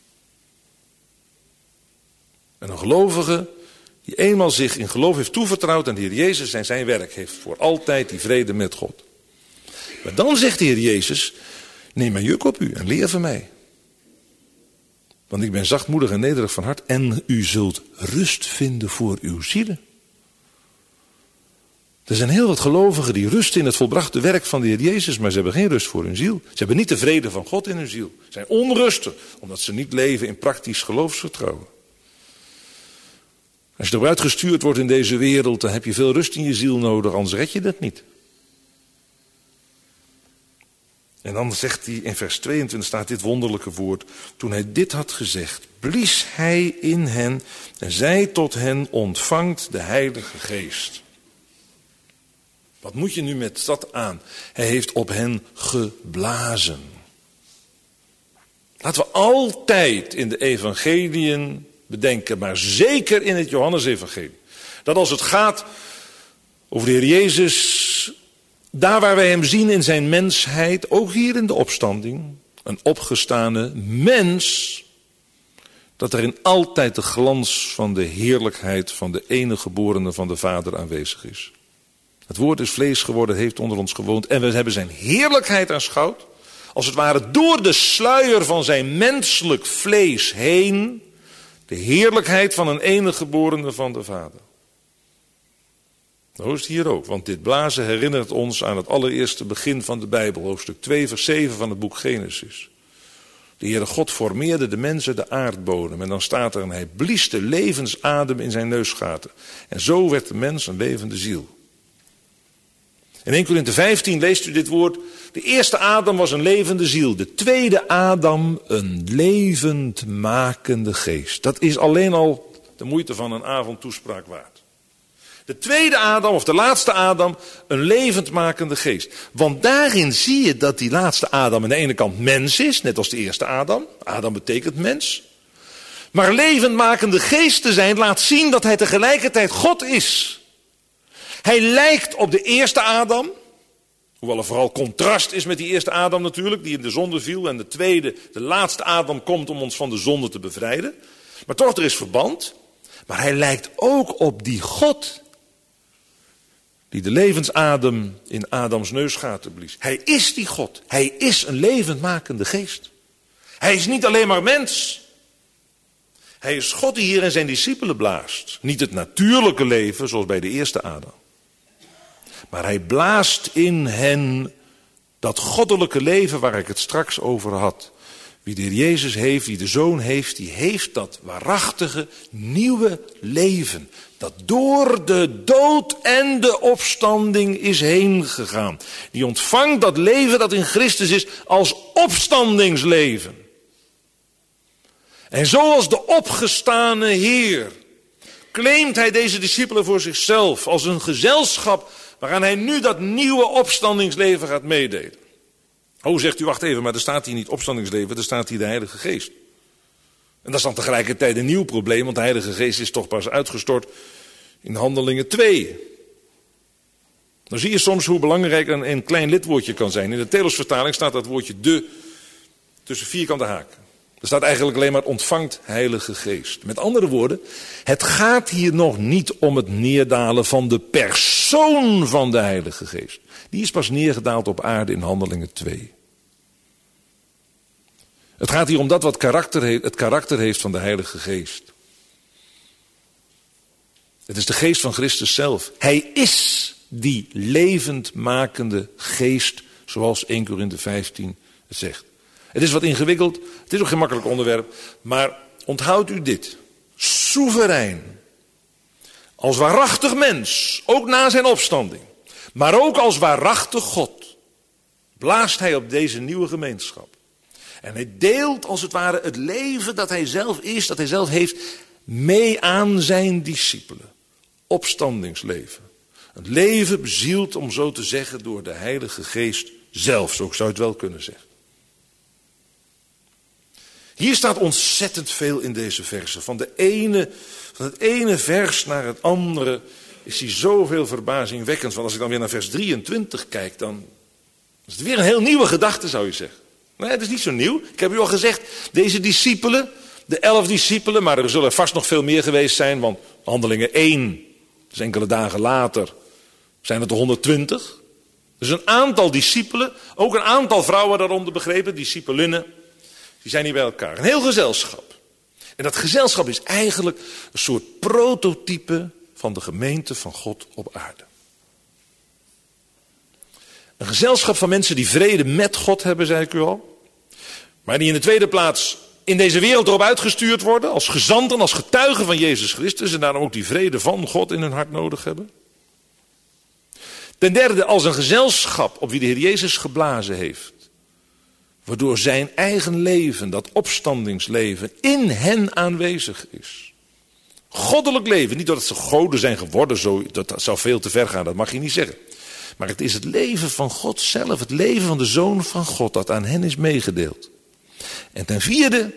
En een gelovige die eenmaal zich in geloof heeft toevertrouwd aan de Heer Jezus en zijn werk heeft voor altijd die vrede met God. Maar dan zegt de Heer Jezus, neem mijn juk op u en leer van mij. Want ik ben zachtmoedig en nederig van hart en u zult rust vinden voor uw zielen. Er zijn heel wat gelovigen die rusten in het volbrachte werk van de Heer Jezus, maar ze hebben geen rust voor hun ziel. Ze hebben niet de vrede van God in hun ziel. Ze zijn onrustig, omdat ze niet leven in praktisch geloofsvertrouwen. Als je eruit gestuurd wordt in deze wereld, dan heb je veel rust in je ziel nodig, anders red je dat niet. En dan zegt hij in vers tweeëntwintig staat dit wonderlijke woord. Toen hij dit had gezegd, blies hij in hen en zei tot hen, ontvangt de Heilige Geest. Wat moet je nu met dat aan? Hij heeft op hen geblazen. Laten we altijd in de evangeliën bedenken, maar zeker in het Johannesevangelie, dat als het gaat over de Heer Jezus, daar waar wij hem zien in zijn mensheid, ook hier in de opstanding, een opgestane mens, dat erin altijd de glans van de heerlijkheid van de enige geborene van de Vader aanwezig is. Het woord is vlees geworden, heeft onder ons gewoond en we hebben zijn heerlijkheid aanschouwd, als het ware door de sluier van zijn menselijk vlees heen, de heerlijkheid van een enige geborene van de Vader. Zo is het hier ook, want dit blazen herinnert ons aan het allereerste begin van de Bijbel, hoofdstuk twee, vers zeven van het boek Genesis. De Heere God formeerde de mensen de aardbodem en dan staat er en hij blies de levensadem in zijn neusgaten. En zo werd de mens een levende ziel. In eerste Korinthe vijftien leest u dit woord. De eerste Adam was een levende ziel. De tweede Adam een levendmakende geest. Dat is alleen al de moeite van een avond toespraak waard. De tweede Adam, of de laatste Adam, een levendmakende geest. Want daarin zie je dat die laatste Adam aan de ene kant mens is, net als de eerste Adam. Adam betekent mens. Maar levendmakende geest te zijn laat zien dat hij tegelijkertijd God is. Hij lijkt op de eerste Adam. Hoewel er vooral contrast is met die eerste Adam natuurlijk, die in de zonde viel. En de tweede, de laatste Adam, komt om ons van de zonde te bevrijden. Maar toch, er is verband. Maar hij lijkt ook op die God die de levensadem in Adams neusgaten blies. Hij is die God. Hij is een levendmakende geest. Hij is niet alleen maar mens. Hij is God die hier in zijn discipelen blaast. Niet het natuurlijke leven zoals bij de eerste Adam. Maar hij blaast in hen dat goddelijke leven waar ik het straks over had. Wie de Heer Jezus heeft, wie de Zoon heeft, die heeft dat waarachtige nieuwe leven. Dat door de dood en de opstanding is heen gegaan. Die ontvangt dat leven dat in Christus is als opstandingsleven. En zoals de opgestane Heer claimt hij deze discipelen voor zichzelf als een gezelschap waaraan hij nu dat nieuwe opstandingsleven gaat meedelen. Oh, zegt u, wacht even, maar er staat hier niet opstandingsleven, er staat hier de Heilige Geest. En dat is dan tegelijkertijd een nieuw probleem, want de Heilige Geest is toch pas uitgestort in Handelingen twee. Dan zie je soms hoe belangrijk een, een klein lidwoordje kan zijn. In de Telosvertaling staat dat woordje de tussen vierkante haken. Er staat eigenlijk alleen maar ontvangt Heilige Geest. Met andere woorden, het gaat hier nog niet om het neerdalen van de persoon van de Heilige Geest. Die is pas neergedaald op aarde in Handelingen twee. Het gaat hier om dat wat karakter heeft, het karakter heeft van de Heilige Geest. Het is de geest van Christus zelf. Hij is die levendmakende geest, zoals eerste Korinthe vijftien het zegt. Het is wat ingewikkeld, het is ook geen makkelijk onderwerp, maar onthoud u dit. Soeverein, als waarachtig mens, ook na zijn opstanding, maar ook als waarachtig God, blaast hij op deze nieuwe gemeenschap. En hij deelt als het ware het leven dat hij zelf is, dat hij zelf heeft, mee aan zijn discipelen. Opstandingsleven. Een leven bezield, om zo te zeggen, door de Heilige Geest zelf, zo zou je het wel kunnen zeggen. Hier staat ontzettend veel in deze versen. Van, de ene, van het ene vers naar het andere is hier zoveel verbazingwekkend. Want als ik dan weer naar vers drieëntwintig kijk, dan is het weer een heel nieuwe gedachte, zou je zeggen. Nee, het is niet zo nieuw. Ik heb u al gezegd, deze discipelen, de elf discipelen, maar er zullen vast nog veel meer geweest zijn, want Handelingen één, dus enkele dagen later, zijn het er honderdtwintig. Dus een aantal discipelen, ook een aantal vrouwen daaronder begrepen, discipelinnen, die zijn hier bij elkaar. Een heel gezelschap. En dat gezelschap is eigenlijk een soort prototype van de gemeente van God op aarde. Een gezelschap van mensen die vrede met God hebben, zei ik u al. Maar die in de tweede plaats in deze wereld erop uitgestuurd worden. Als gezanten, als getuigen van Jezus Christus. En daarom ook die vrede van God in hun hart nodig hebben. Ten derde, als een gezelschap op wie de Heer Jezus geblazen heeft. Waardoor zijn eigen leven, dat opstandingsleven, in hen aanwezig is. Goddelijk leven, niet dat ze goden zijn geworden, zo, dat zou veel te ver gaan, dat mag je niet zeggen. Maar het is het leven van God zelf, het leven van de Zoon van God, dat aan hen is meegedeeld. En ten vierde,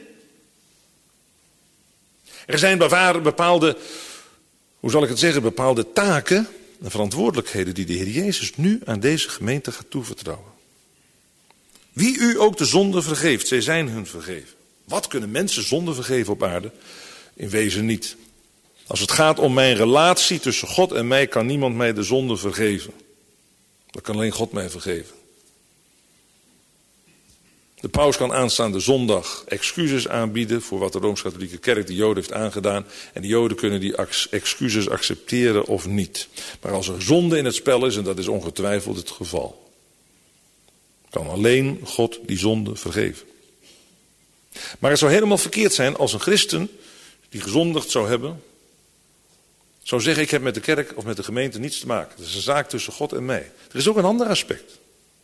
er zijn bepaalde, hoe zal ik het zeggen, bepaalde taken en verantwoordelijkheden die de Heer Jezus nu aan deze gemeente gaat toevertrouwen. Wie u ook de zonde vergeeft, zij zijn hun vergeven. Wat kunnen mensen zonde vergeven op aarde? In wezen niet. Als het gaat om mijn relatie tussen God en mij, kan niemand mij de zonde vergeven. Dat kan alleen God mij vergeven. De paus kan aanstaande zondag excuses aanbieden voor wat de Rooms-Katholieke Kerk de Joden heeft aangedaan. En de Joden kunnen die excuses accepteren of niet. Maar als er zonde in het spel is, en dat is ongetwijfeld het geval, kan alleen God die zonde vergeven. Maar het zou helemaal verkeerd zijn als een christen die gezondigd zou hebben, zou zeggen, ik heb met de kerk of met de gemeente niets te maken. Het is een zaak tussen God en mij. Er is ook een ander aspect.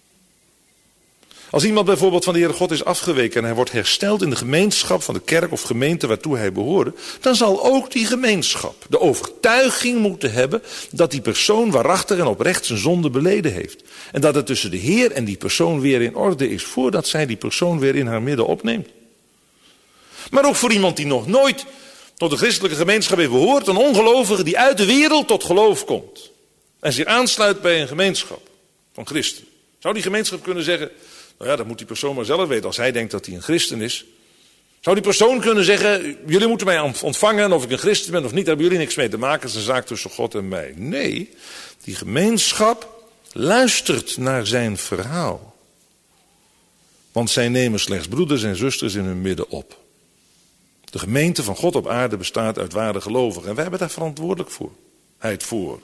Als iemand bijvoorbeeld van de Heere God is afgeweken en hij wordt hersteld in de gemeenschap van de kerk of gemeente waartoe hij behoorde, dan zal ook die gemeenschap de overtuiging moeten hebben dat die persoon waarachtig en oprecht zijn zonde beleden heeft. En dat het tussen de Heer en die persoon weer in orde is, voordat zij die persoon weer in haar midden opneemt. Maar ook voor iemand die nog nooit tot de christelijke gemeenschap heeft behoord. Een ongelovige die uit de wereld tot geloof komt. En zich aansluit bij een gemeenschap van christenen. Zou die gemeenschap kunnen zeggen, nou ja, dat moet die persoon maar zelf weten als hij denkt dat hij een christen is. Zou die persoon kunnen zeggen, jullie moeten mij ontvangen, of ik een christen ben of niet, daar hebben jullie niks mee te maken, het is een zaak tussen God en mij. Nee, die gemeenschap luistert naar zijn verhaal. Want zij nemen slechts broeders en zusters in hun midden op. De gemeente van God op aarde bestaat uit ware gelovigen. En wij hebben daar verantwoordelijkheid voor.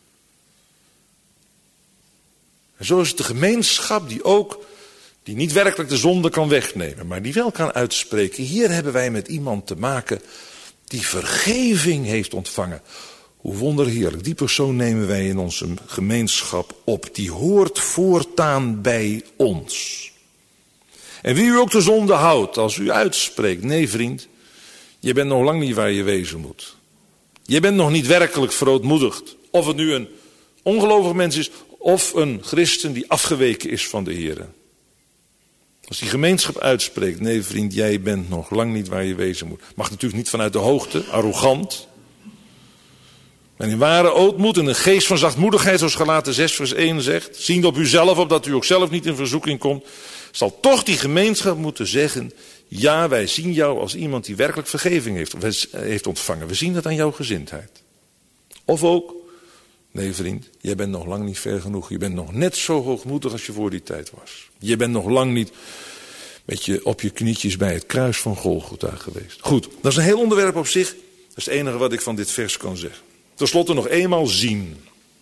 En zo is het de gemeenschap die ook, die niet werkelijk de zonde kan wegnemen, maar die wel kan uitspreken. Hier hebben wij met iemand te maken die vergeving heeft ontvangen. Hoe wonderheerlijk. Die persoon nemen wij in onze gemeenschap op. Die hoort voortaan bij ons. En wie u ook de zonde houdt, als u uitspreekt, nee vriend, je bent nog lang niet waar je wezen moet. Je bent nog niet werkelijk verootmoedigd. Of het nu een ongelovig mens is, of een christen die afgeweken is van de Heer. Als die gemeenschap uitspreekt, nee vriend, jij bent nog lang niet waar je wezen moet. Mag natuurlijk niet vanuit de hoogte, arrogant. En in ware ootmoed en een geest van zachtmoedigheid, zoals Galaten zes vers één zegt, ziende op uzelf op dat u ook zelf niet in verzoeking komt, zal toch die gemeenschap moeten zeggen, ja, wij zien jou als iemand die werkelijk vergeving heeft, heeft ontvangen. We zien dat aan jouw gezindheid. Of ook, nee vriend, jij bent nog lang niet ver genoeg. Je bent nog net zo hoogmoedig als je voor die tijd was. Je bent nog lang niet met je op je knietjes bij het kruis van Golgotha geweest. Goed, dat is een heel onderwerp op zich. Dat is het enige wat ik van dit vers kan zeggen. Ten slotte nog eenmaal zien.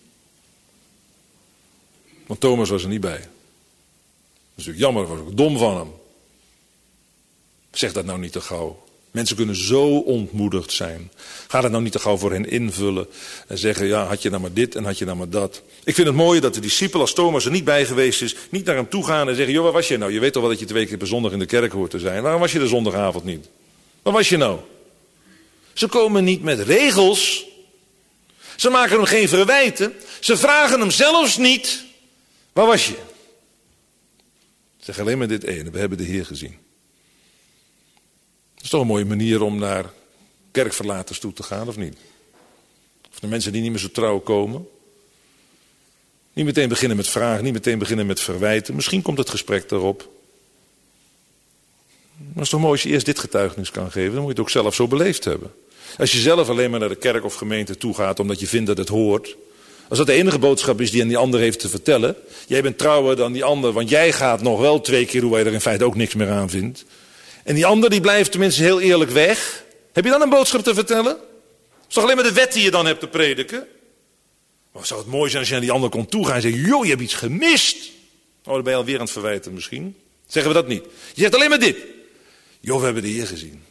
Want Thomas was er niet bij. Dat is natuurlijk jammer, dat was ook dom van hem. Zeg dat nou niet te gauw. Mensen kunnen zo ontmoedigd zijn. Ga dat nou niet te gauw voor hen invullen. En zeggen, ja, had je nou maar dit en had je nou maar dat. Ik vind het mooie dat de discipelen, als Thomas er niet bij geweest is, niet naar hem toe gaan en zeggen, joh, waar was je nou? Je weet toch wel dat je twee keer per zondag in de kerk hoort te zijn. Waarom was je de zondagavond niet? Waar was je nou? Ze komen niet met regels. Ze maken hem geen verwijten. Ze vragen hem zelfs niet, waar was je? Zeg alleen maar dit ene, we hebben de Heer gezien. Dat is toch een mooie manier om naar kerkverlaters toe te gaan, of niet? Of de mensen die niet meer zo trouw komen. Niet meteen beginnen met vragen, niet meteen beginnen met verwijten. Misschien komt het gesprek daarop. Maar het is toch mooi als je eerst dit getuigenis kan geven. Dan moet je het ook zelf zo beleefd hebben. Als je zelf alleen maar naar de kerk of gemeente toe gaat omdat je vindt dat het hoort. Als dat de enige boodschap is die aan die ander heeft te vertellen. Jij bent trouwer dan die ander, want jij gaat nog wel twee keer hoe hij er in feite ook niks meer aan vindt. En die ander die blijft tenminste heel eerlijk weg. Heb je dan een boodschap te vertellen? Het is toch alleen maar de wet die je dan hebt te prediken? Maar zou het mooi zijn als je naar die ander komt toe gaan en zegt, joh, je hebt iets gemist. Oh, dan ben je alweer aan het verwijten misschien. Zeggen we dat niet. Je zegt alleen maar dit. Joh, we hebben de Heer gezien.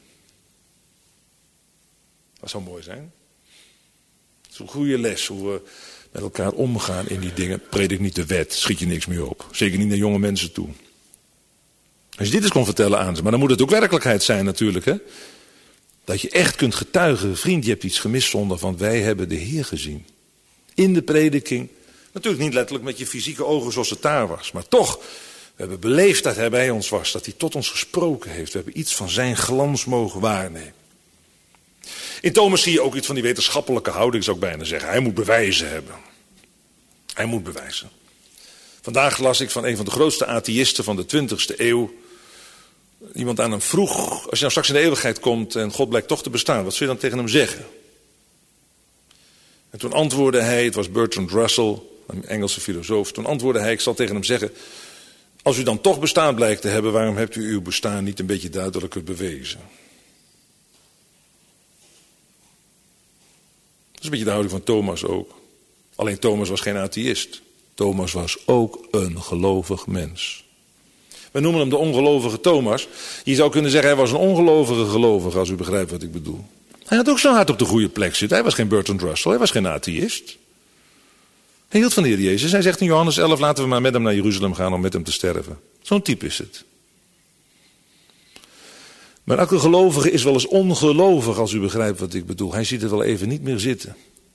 Dat zou mooi zijn. Dat is een goede les hoe we met elkaar omgaan in die dingen. Predik niet de wet, schiet je niks meer op. Zeker niet naar jonge mensen toe. Als je dit eens kon vertellen aan ze, maar dan moet het ook werkelijkheid zijn natuurlijk. Hè? Dat je echt kunt getuigen, vriend, je hebt iets gemist zondag, want wij hebben de Heer gezien. In de prediking, natuurlijk niet letterlijk met je fysieke ogen zoals het daar was. Maar toch, we hebben beleefd dat hij bij ons was, dat hij tot ons gesproken heeft. We hebben iets van zijn glans mogen waarnemen. In Thomas zie je ook iets van die wetenschappelijke houding, zou ik bijna zeggen. Hij moet bewijzen hebben. Hij moet bewijzen. Vandaag las ik van een van de grootste atheïsten van de twintigste eeuw. Iemand aan hem vroeg, als je nou straks in de eeuwigheid komt en God blijkt toch te bestaan, wat zul je dan tegen hem zeggen? En toen antwoordde hij, het was Bertrand Russell, een Engelse filosoof. Toen antwoordde hij, ik zal tegen hem zeggen, als u dan toch bestaan blijkt te hebben, waarom hebt u uw bestaan niet een beetje duidelijker bewezen? Dat is een beetje de houding van Thomas ook. Alleen Thomas was geen atheïst. Thomas was ook een gelovig mens. We noemen hem de ongelovige Thomas. Je zou kunnen zeggen, hij was een ongelovige gelovige, als u begrijpt wat ik bedoel. Hij had ook zijn hart op de goede plek zitten. Hij was geen Bertrand Russell, hij was geen atheïst. Hij hield van de Heer Jezus. Hij zegt in Johannes elf, laten we maar met hem naar Jeruzalem gaan om met hem te sterven. Zo'n type is het. Maar elke gelovige is wel eens ongelovig, als u begrijpt wat ik bedoel. Hij ziet er wel even niet meer zitten.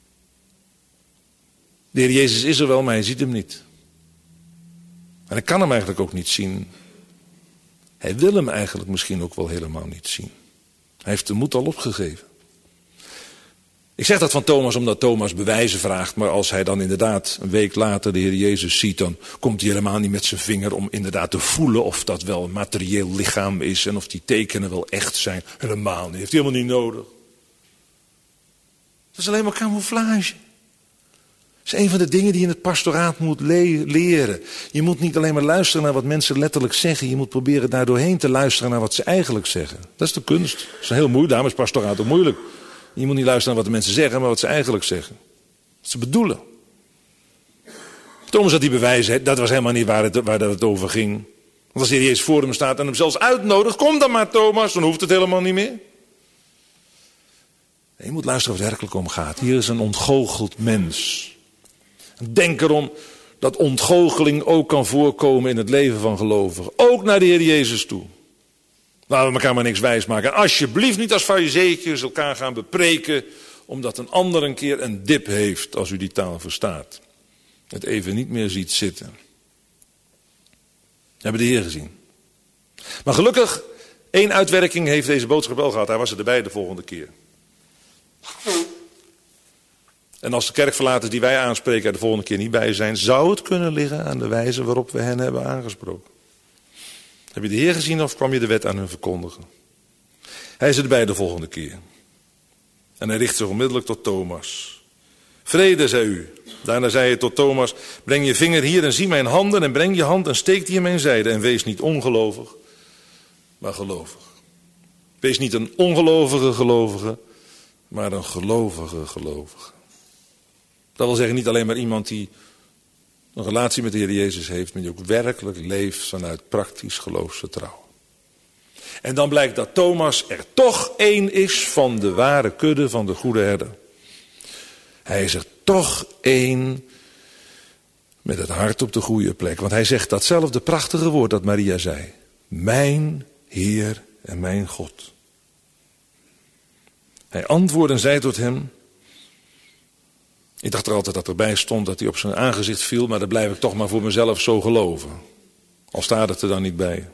De Heer Jezus is er wel, maar hij ziet hem niet. En hij kan hem eigenlijk ook niet zien. Hij wil hem eigenlijk misschien ook wel helemaal niet zien. Hij heeft de moed al opgegeven. Ik zeg dat van Thomas omdat Thomas bewijzen vraagt. Maar als hij dan inderdaad een week later de Heer Jezus ziet, dan komt hij helemaal niet met zijn vinger om inderdaad te voelen of dat wel een materieel lichaam is. En of die tekenen wel echt zijn. Helemaal niet. Heeft hij helemaal niet nodig. Dat is alleen maar camouflage. Dat is een van de dingen die je in het pastoraat moet le- leren. Je moet niet alleen maar luisteren naar wat mensen letterlijk zeggen. Je moet proberen daar doorheen te luisteren naar wat ze eigenlijk zeggen. Dat is de kunst. Dat is heel moeilijk. Daarom is pastoraat ook moeilijk. Je moet niet luisteren naar wat de mensen zeggen, maar wat ze eigenlijk zeggen. Wat ze bedoelen. Thomas had die bewijzen. Dat was helemaal niet waar het, waar het over ging. Want als de Heer Jezus voor hem staat en hem zelfs uitnodigt. Kom dan maar Thomas, dan hoeft het helemaal niet meer. Je moet luisteren waar het werkelijk om gaat. Hier is een ontgoocheld mens. Denk erom dat ontgoocheling ook kan voorkomen in het leven van gelovigen. Ook naar de Heer Jezus toe. Laten we elkaar maar niks wijsmaken. En alsjeblieft niet als farizeetjes elkaar gaan bepreken, omdat een ander een keer een dip heeft, als u die taal verstaat. Het even niet meer ziet zitten. We hebben de Heer gezien. Maar gelukkig, één uitwerking heeft deze boodschap wel gehad. Hij was erbij de volgende keer. En als de kerkverlaters die wij aanspreken er de volgende keer niet bij zijn, zou het kunnen liggen aan de wijze waarop we hen hebben aangesproken. Heb je de Heer gezien of kwam je de wet aan hun verkondigen? Hij is erbij de volgende keer. En hij richt zich onmiddellijk tot Thomas. Vrede, zei u. Daarna zei hij tot Thomas, breng je vinger hier en zie mijn handen en breng je hand en steek die in mijn zijde. En wees niet ongelovig, maar gelovig. Wees niet een ongelovige gelovige, maar een gelovige gelovige. Dat wil zeggen niet alleen maar iemand die een relatie met de Heer Jezus heeft, maar die ook werkelijk leeft vanuit praktisch geloofsvertrouwen. En dan blijkt dat Thomas er toch één is van de ware kudde van de goede herder. Hij is er toch één met het hart op de goede plek. Want hij zegt datzelfde prachtige woord dat Maria zei. Mijn Heer en mijn God. Hij antwoordde en zei tot hem. Ik dacht er altijd dat erbij stond dat hij op zijn aangezicht viel, maar dat blijf ik toch maar voor mezelf zo geloven. Al staat het er dan niet bij.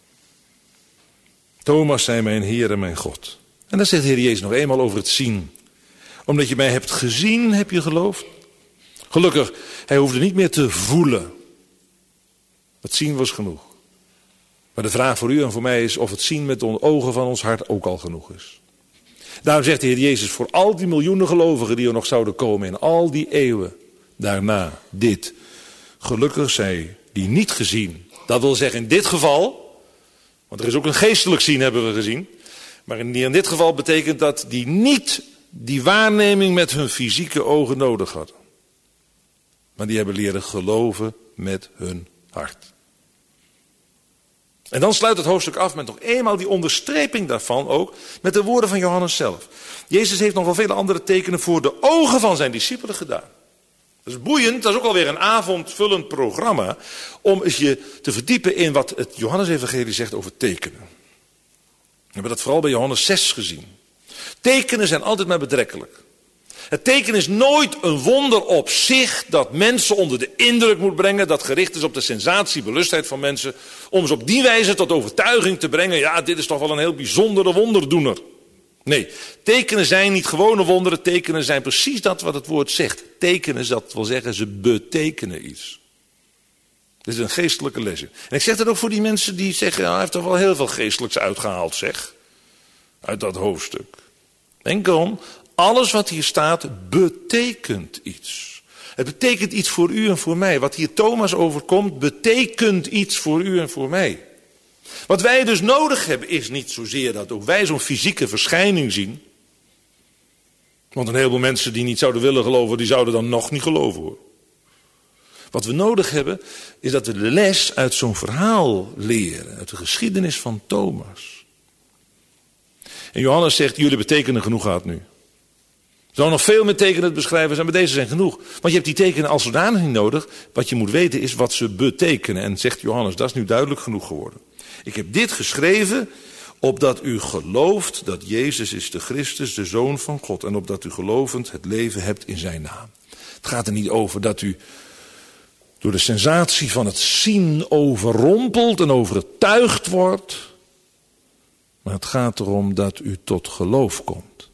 Thomas zei mijn Heer en mijn God. En dan zegt de Heer Jezus nog eenmaal over het zien. Omdat je mij hebt gezien, heb je geloofd. Gelukkig, hij hoefde niet meer te voelen. Het zien was genoeg. Maar de vraag voor u en voor mij is of het zien met de ogen van ons hart ook al genoeg is. Daarom zegt de Heer Jezus voor al die miljoenen gelovigen die er nog zouden komen in al die eeuwen daarna dit. Gelukkig zij die niet gezien. Dat wil zeggen in dit geval, want er is ook een geestelijk zien hebben we gezien. Maar in, in dit geval betekent dat die niet die waarneming met hun fysieke ogen nodig hadden. Maar die hebben leren geloven met hun hart. En dan sluit het hoofdstuk af met nog eenmaal die onderstreping daarvan ook met de woorden van Johannes zelf. Jezus heeft nog wel vele andere tekenen voor de ogen van zijn discipelen gedaan. Dat is boeiend, dat is ook alweer een avondvullend programma om eens je te verdiepen in wat het Johannesevangelie zegt over tekenen. We hebben dat vooral bij Johannes zes gezien. Tekenen zijn altijd maar betrekkelijk. Het teken is nooit een wonder op zich dat mensen onder de indruk moet brengen, dat gericht is op de sensatiebelustheid van mensen, om ze op die wijze tot overtuiging te brengen, ja, dit is toch wel een heel bijzondere wonderdoener. Nee, tekenen zijn niet gewone wonderen, tekenen zijn precies dat wat het woord zegt. Tekenen, dat wil zeggen, ze betekenen iets. Dit is een geestelijke les. En ik zeg dat ook voor die mensen die zeggen, ja, hij heeft toch wel heel veel geestelijks uitgehaald, zeg. Uit dat hoofdstuk. Denk erom, alles wat hier staat betekent iets. Het betekent iets voor u en voor mij. Wat hier Thomas overkomt, betekent iets voor u en voor mij. Wat wij dus nodig hebben is niet zozeer dat ook wij zo'n fysieke verschijning zien. Want een heleboel mensen die niet zouden willen geloven, die zouden dan nog niet geloven hoor. Wat we nodig hebben is dat we de les uit zo'n verhaal leren. Uit de geschiedenis van Thomas. En Johannes zegt, jullie betekenen genoeg gehad nu. Er zou nog veel meer tekenen te beschrijven zijn, maar deze zijn genoeg. Want je hebt die tekenen als zodanig niet nodig. Wat je moet weten is wat ze betekenen. En zegt Johannes, dat is nu duidelijk genoeg geworden. Ik heb dit geschreven, opdat u gelooft dat Jezus is de Christus, de Zoon van God. En opdat u gelovend het leven hebt in zijn naam. Het gaat er niet over dat u door de sensatie van het zien overrompeld en overtuigd wordt. Maar het gaat erom dat u tot geloof komt.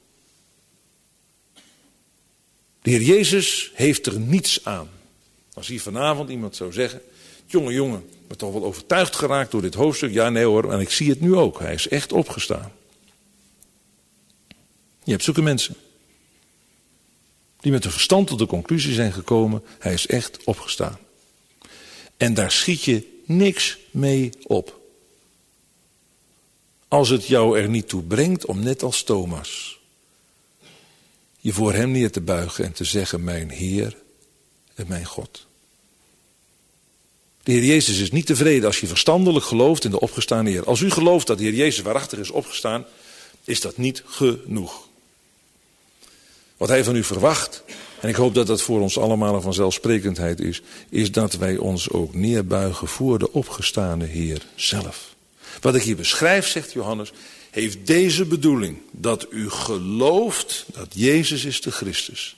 De Heer Jezus heeft er niets aan. Als hier vanavond iemand zou zeggen, jongen, jongen, ik ben toch wel overtuigd geraakt door dit hoofdstuk. Ja, nee hoor, en ik zie het nu ook. Hij is echt opgestaan. Je hebt zulke mensen. Die met een verstand tot de conclusie zijn gekomen, hij is echt opgestaan. En daar schiet je niks mee op. Als het jou er niet toe brengt om net als Thomas je voor hem neer te buigen en te zeggen, mijn Heer en mijn God. De Heer Jezus is niet tevreden als je verstandelijk gelooft in de opgestaane Heer. Als u gelooft dat de Heer Jezus waarachtig is opgestaan, is dat niet genoeg. Wat hij van u verwacht, en ik hoop dat dat voor ons allemaal een vanzelfsprekendheid is, is dat wij ons ook neerbuigen voor de opgestane Heer zelf. Wat ik hier beschrijf, zegt Johannes, heeft deze bedoeling, dat u gelooft dat Jezus is de Christus.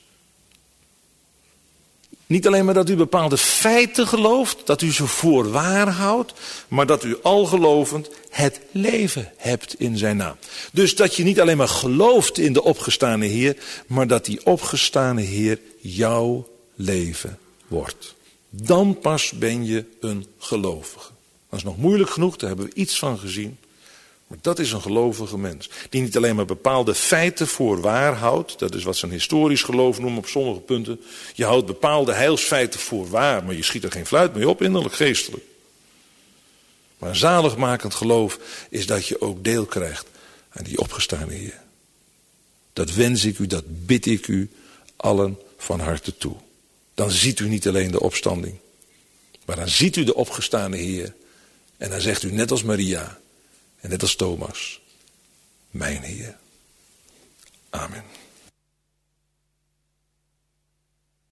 Niet alleen maar dat u bepaalde feiten gelooft, dat u ze voor waar houdt, maar dat u al gelovend het leven hebt in zijn naam. Dus dat je niet alleen maar gelooft in de opgestane Heer, maar dat die opgestane Heer jouw leven wordt. Dan pas ben je een gelovige. Dat is nog moeilijk genoeg, daar hebben we iets van gezien. Maar dat is een gelovige mens. Die niet alleen maar bepaalde feiten voor waar houdt. Dat is wat ze een historisch geloof noemen op sommige punten. Je houdt bepaalde heilsfeiten voor waar. Maar je schiet er geen fluit mee op, innerlijk geestelijk. Maar een zaligmakend geloof is dat je ook deel krijgt aan die opgestane Heer. Dat wens ik u, dat bid ik u allen van harte toe. Dan ziet u niet alleen de opstanding. Maar dan ziet u de opgestane Heer. En dan zegt u net als Maria. En net als Thomas, mijn Heer. Amen.